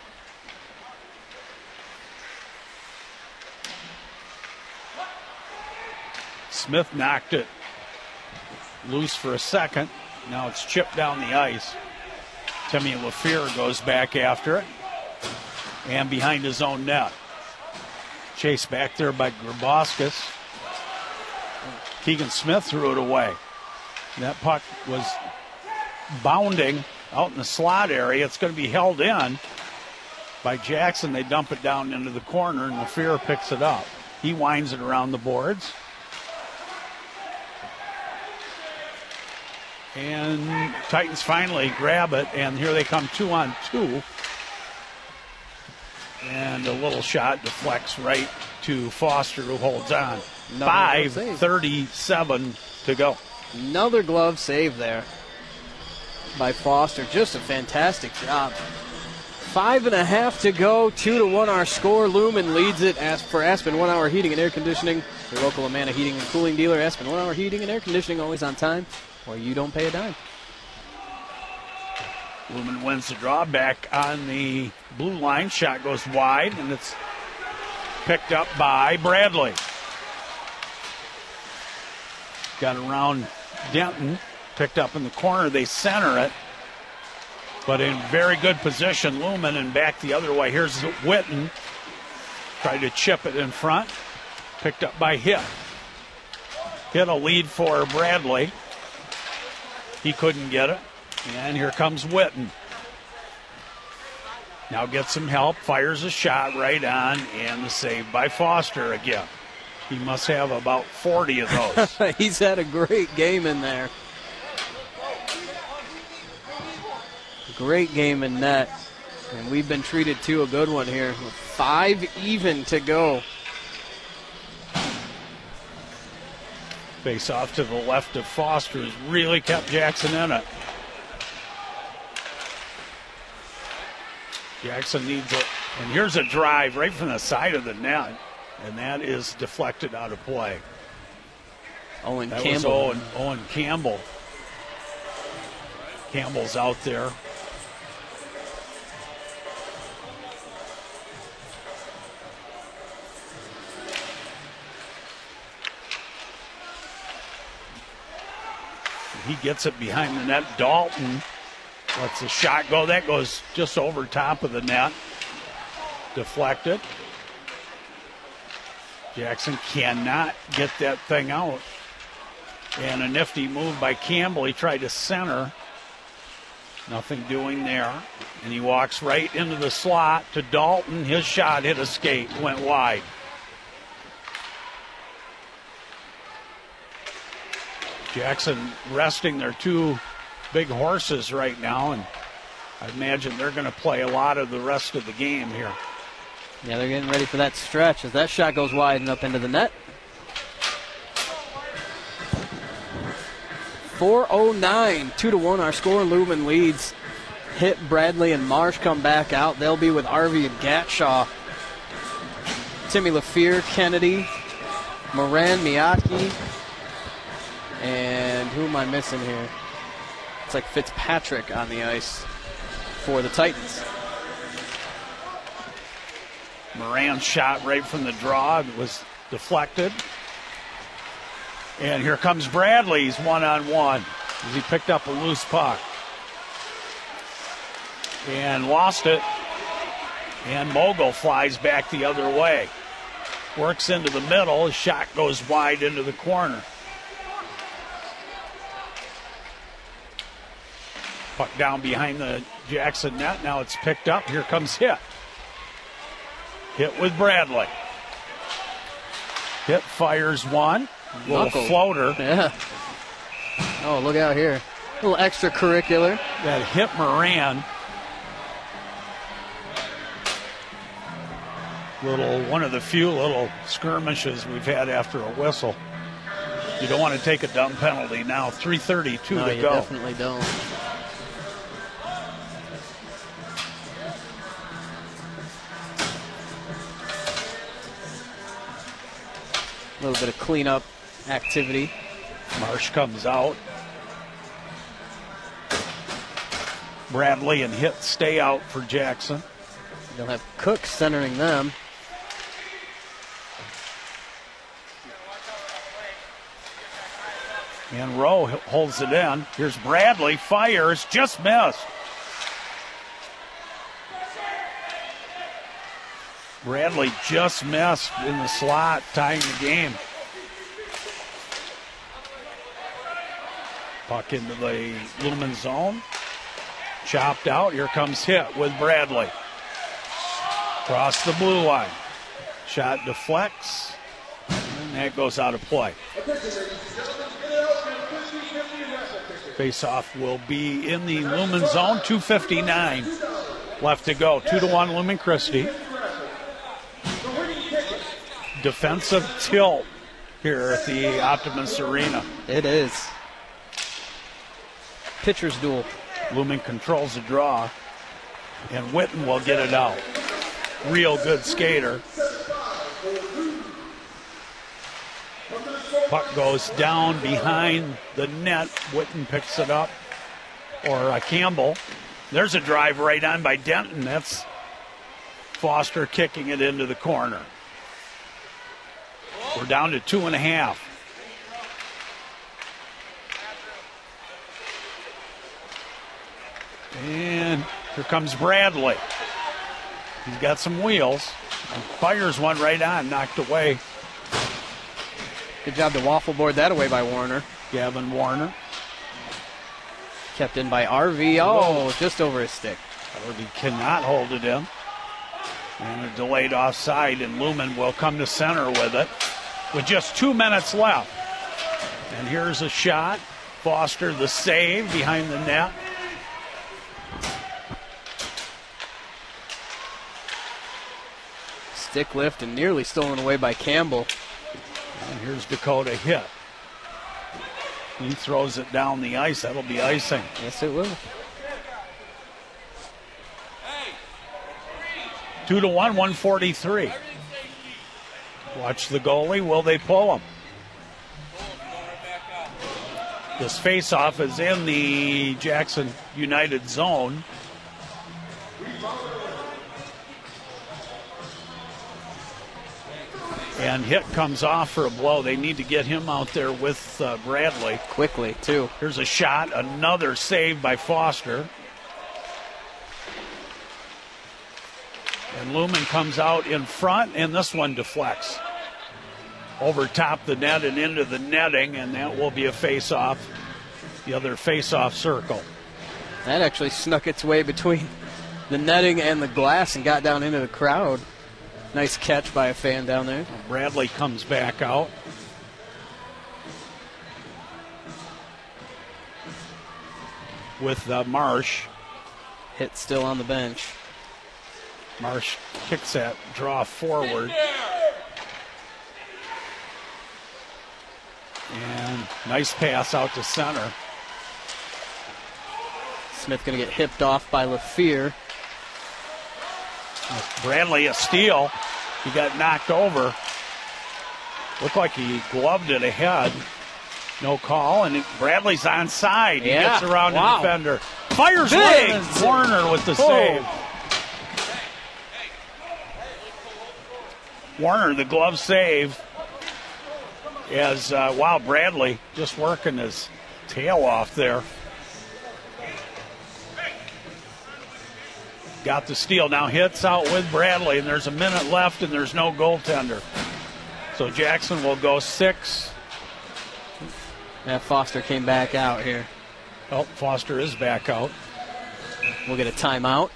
Smith knocked it loose for a second. Now it's chipped down the ice. Timmy LaFleur goes back after it. And behind his own net. Chased back there by Grabowskis. Keegan Smith threw it away. That puck was bounding out in the slot area. It's going to be held in by Jackson. They dump it down into the corner, and LaFleur picks it up. He winds it around the boards. And Titans finally grab it, and here they come two on two. And a little shot deflects right to Foster, who holds on. five thirty-seven to go. Another glove save there by Foster. Just a fantastic job. Five and a half to go. Two to one our score. Lumen leads it as for Aspen One Hour Heating and Air Conditioning. Your local Amana Heating and Cooling dealer. Aspen One Hour Heating and Air Conditioning, always on time, or you don't pay a dime. Lumen wins the draw. Back on the blue line. Shot goes wide, and it's picked up by Bradley. Got around Denton. Picked up in the corner. They center it. But in very good position, Lumen, and back the other way. Here's Witten. Tried to chip it in front. Picked up by Hitt. Hit a lead for Bradley. He couldn't get it. And here comes Witten. Now gets some help. Fires a shot right on. And the save by Foster again. He must have about forty of those. He's had a great game in there. Great game in net. And we've been treated to a good one here with five even to go. Face off to the left of Foster has really kept Jackson in it. Jackson needs it. And here's a drive right from the side of the net. And that is deflected out of play. Owen that Campbell. Was Owen, Owen Campbell. Campbell's out there. He gets it behind the net. Dalton lets the shot go. That goes just over top of the net. Deflected. Jackson cannot get that thing out. And a nifty move by Campbell. He tried to center. Nothing doing there. And he walks right into the slot to Dalton. His shot hit a skate, went wide. Jackson resting their two big horses right now, and I imagine they're going to play a lot of the rest of the game here. Yeah, they're getting ready for that stretch as that shot goes wide and up into the net. four oh nine, two to one our score. Lumen leads. Hit, Bradley, and Marsh come back out. They'll be with Arvey and Gatshaw. Timmy LaFear, Kennedy, Moran, Miyake, and who am I missing here? It's like Fitzpatrick on the ice for the Titans. Moran's shot right from the draw was deflected. And here comes Bradley's one-on-one as he picked up a loose puck. And lost it. And Mogul flies back the other way. Works into the middle. His shot goes wide into the corner. Puck down behind the Jackson net. Now it's picked up. Here comes Hit. Hit with Bradley. Hit fires one. Little Knuckle. floater. Yeah. Oh, look out here. A little extracurricular. That hit Moran. Little, one of the few little skirmishes we've had after a whistle. You don't want to take a dumb penalty now. three thirty-two no, to you go. Definitely don't. A little bit of cleanup activity. Marsh comes out. Bradley and Hit stay out for Jackson. They'll have Cook centering them. And Rowe holds it in. Here's Bradley, fires, just missed. Bradley just missed in the slot, tying the game. Puck into the Lumen zone. Chopped out. Here comes Hit with Bradley. Across the blue line. Shot deflects. And that goes out of play. Face-off will be in the Lumen zone. two fifty-nine left to go. Two to one Lumen Christi. Defensive tilt here at the Optimus Arena. It is. Pitcher's duel. Lumen controls the draw, and Witten will get it out. Real good skater. Puck goes down behind the net. Witten picks it up, or uh, Campbell. There's a drive right on by Denton. That's Foster kicking it into the corner. We're down to two and a half. And here comes Bradley. He's got some wheels. And fires one right on, knocked away. Good job to waffle board that away by Warner. Gavin Warner. Kept in by R V. Oh, just over his stick. Harvey cannot hold it in. And a delayed offside, and Lumen will come to center with it with just two minutes left. And here's a shot. Foster the save behind the net. stick lift and nearly stolen away by Campbell. And here's Dakota Hitt. He throws it down the ice. That'll be icing. Yes, it will. Two to one, one forty-three. Watch the goalie. Will they pull him? This faceoff is in the Jackson United zone. And Hitt comes off for a blow. They need to get him out there with uh, Bradley. Quickly, too. Here's a shot. Another save by Foster. And Lumen comes out in front, and this one deflects. Over top the net and into the netting, and that will be a face-off. The other face-off circle. That actually snuck its way between the netting and the glass and got down into the crowd. Nice catch by a fan down there. Bradley comes back out. With uh, Marsh. Hitt still on the bench. Marsh kicks that draw forward. And nice pass out to center. Smith going to get hipped off by LaFear. Bradley a steal. He got knocked over. Looked like he gloved it ahead. No call, and Bradley's onside. He yeah. gets around wow. the defender. Fires Big. late. Warner with the oh. save. Warner, the glove save. As, uh, wow, Bradley just working his tail off there. Got the steal. Now Hitt's out with Bradley, and there's a minute left, and there's no goaltender. So Jackson will go six. Yeah, Foster came back out here. Oh, Foster is back out. We'll get a timeout.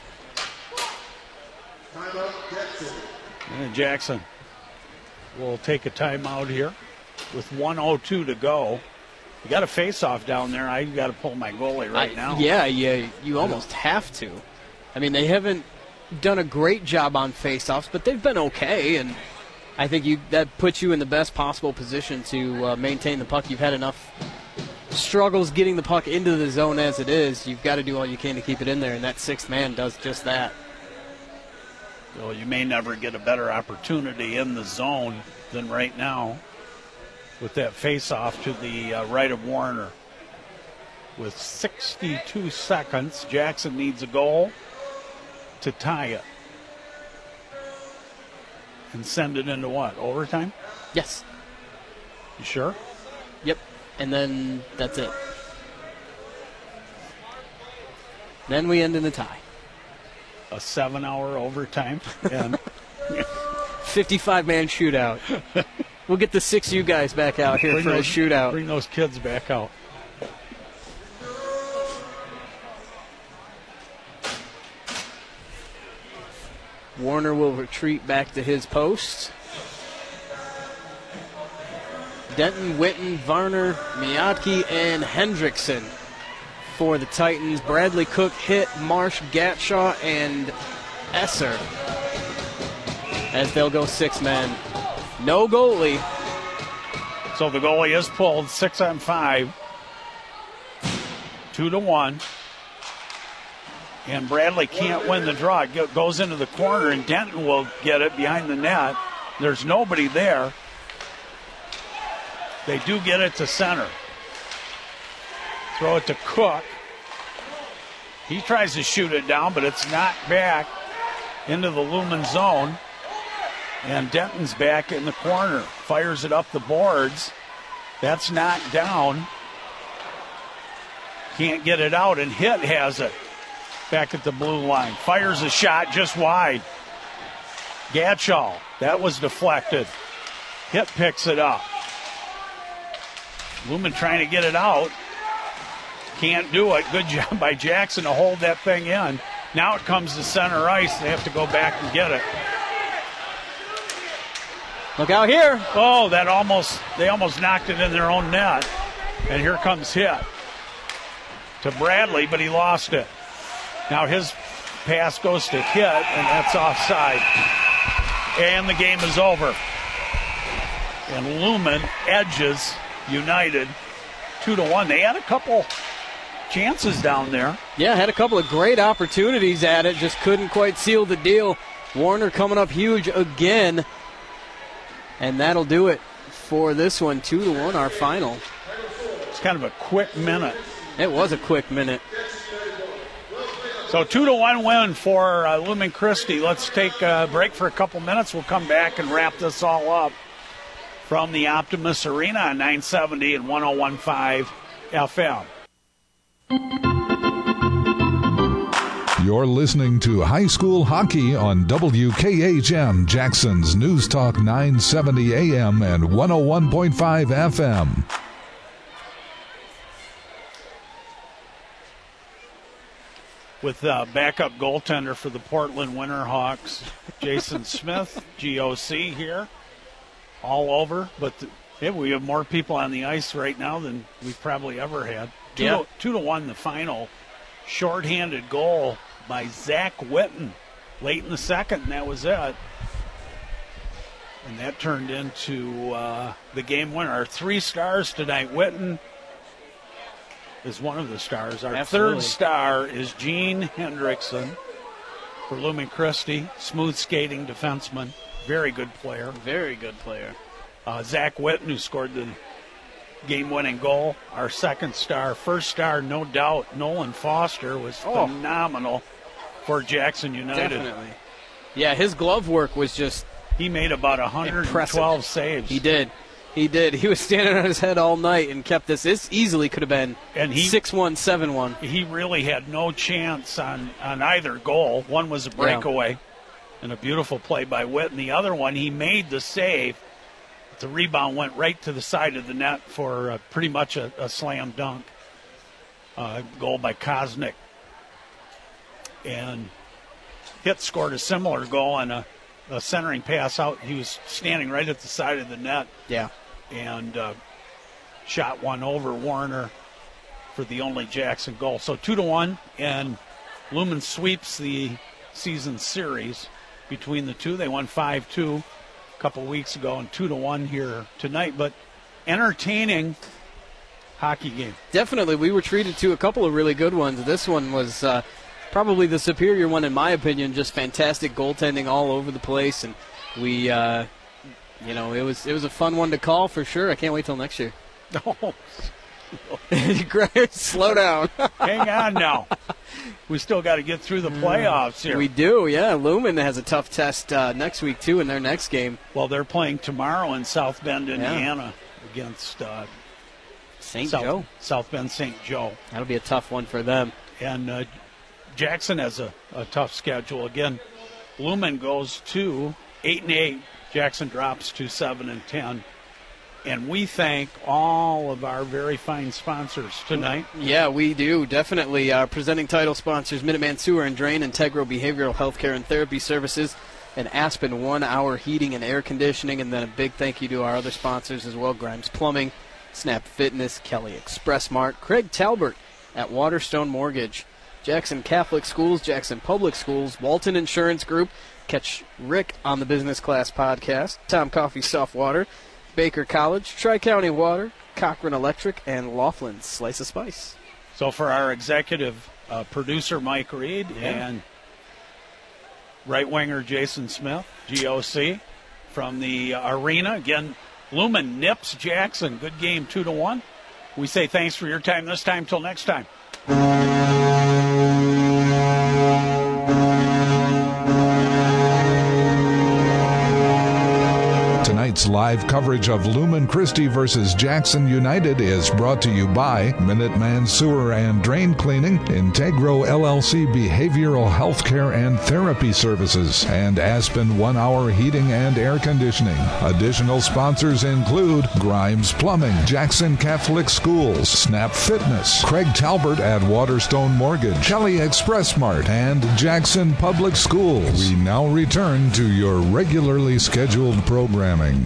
And Jackson will take a timeout here with one oh two to go. You got a face-off down there. I got to pull my goalie right I, now. Yeah, yeah, you almost have to. I mean, they haven't done a great job on face-offs, but they've been okay, and I think you that puts you in the best possible position to uh, maintain the puck. You've had enough struggles getting the puck into the zone as it is. You've got to do all you can to keep it in there, and that sixth man does just that. Well, you may never get a better opportunity in the zone than right now with that face-off to the uh, right of Warner. With sixty-two seconds, Jackson needs a goal to tie it. And send it into what, overtime? Yes. You sure? Yep. And then that's it. Then we end in a tie. A seven-hour overtime. And fifty-five man shootout. We'll get the six you guys back out here bring for those, a shootout. Bring those kids back out. Warner will retreat back to his post. Denton, Witten, Varner, Miyake, and Hendrickson for the Titans. Bradley, Cook, Hitt, Marsh, Gatshaw, and Esser as they'll go six men. No goalie. So the goalie is pulled, six on five. Two to one. And Bradley can't win the draw. It goes into the corner, and Denton will get it behind the net. There's nobody there. They do get it to center. Throw it to Cook. He tries to shoot it down, but it's knocked back into the Lumen zone. And Denton's back in the corner. Fires it up the boards. That's knocked down. Can't get it out, and Hitt has it. Back at the blue line. Fires a shot just wide. Gatshaw. That was deflected. Hitt picks it up. Lumen trying to get it out. Can't do it. Good job by Jackson to hold that thing in. Now it comes to center ice. They have to go back and get it. Look out here. Oh, that almost, they almost knocked it in their own net. And here comes Hitt to Bradley, but he lost it. Now his pass goes to Hitt, and that's offside. And the game is over. And Lumen edges United two to one. They had a couple chances down there. Yeah, had a couple of great opportunities at it, just couldn't quite seal the deal. Warner coming up huge again. And that'll do it for this one, two to one, our final. It's kind of a quick minute. It was a quick minute. So two to one win for uh, Lumen Christi. Let's take a break for a couple minutes. We'll come back and wrap this all up from the Optimus Arena on nine seventy and one oh one point five F M. You're listening to High School Hockey on W K H M, Jackson's News Talk nine seventy A M and one oh one point five F M. With uh, backup goaltender for the Portland Winterhawks, Jason Smith, G O C here, all over. But the, yeah, we have more people on the ice right now than we've probably ever had. Two, yeah. to, two to one, the final shorthanded goal by Zach Witten late in the second, and that was it. And that turned into uh, the game winner. Our three stars tonight, Witten is one of the stars. Our Absolutely. third star is Gene Hendrickson for Lumen Christi, smooth skating defenseman, very good player. Very good player. Uh, Zach Witten, who scored the game-winning goal. Our second star, first star, no doubt, Nolan Foster was Oh. phenomenal for Jackson United. Definitely. Yeah, his glove work was just He made about one hundred twelve impressive. saves. He did. He did. He was standing on his head all night and kept this. This easily could have been And he- six one, seven one. He really had no chance on, on either goal. One was a breakaway and a beautiful play by Witten. The other one, he made the save. The rebound went right to the side of the net for uh, pretty much a, a slam dunk. Uh, goal by Kosnick. And Hitt scored a similar goal on a, a centering pass out. He was standing right at the side of the net Yeah. and uh, shot one over Warner for the only Jackson goal. So two to one, and Lumen sweeps the season series between the two. They won five two a couple weeks ago, and two to one here tonight. But entertaining hockey game. Definitely. We were treated to a couple of really good ones. This one was uh, probably the superior one in my opinion. Just fantastic goaltending all over the place, and we, uh, you know, it was it was a fun one to call for sure. I can't wait till next year. Oh, Slow down. hang on now. We still got to get through the playoffs here. We do, yeah. Lumen has a tough test uh, next week, too, in their next game. Well, they're playing tomorrow in South Bend, Indiana, yeah. against uh, Saint South, Joe. South Bend Saint Joe. That'll be a tough one for them. And uh, Jackson has a, a tough schedule. Again, Lumen goes to eight and eight. Jackson drops to seven and ten. And we thank all of our very fine sponsors tonight. Yeah, we do, definitely. Uh, presenting title sponsors, Minuteman Sewer and Drain, Integral Behavioral Healthcare and Therapy Services, and Aspen One Hour Heating and Air Conditioning. And then a big thank you to our other sponsors as well, Grimes Plumbing, Snap Fitness, Kelly Express Mart, Craig Talbert at Waterstone Mortgage, Jackson Catholic Schools, Jackson Public Schools, Walton Insurance Group. Catch Rick on the Business Class Podcast, Tom Coffee Soft Water, Baker College, Tri-County Water, Cochran Electric, and Laughlin's Slice of Spice. So for our executive uh, producer, Mike Reed, Yeah. and right winger Jason Smith, G O C, from the uh, arena. Again, Lumen nips Jackson. Good game, two to one. We say thanks for your time this time. Till next time. Tonight's live coverage of Lumen Christi versus Jackson United is brought to you by Minuteman Sewer and Drain Cleaning, Integro L L C Behavioral Healthcare and Therapy Services, and Aspen One Hour Heating and Air Conditioning. Additional sponsors include Grimes Plumbing, Jackson Catholic Schools, Snap Fitness, Craig Talbert at Waterstone Mortgage, Kelly Express Mart, and Jackson Public Schools. We now return to your regularly scheduled programming.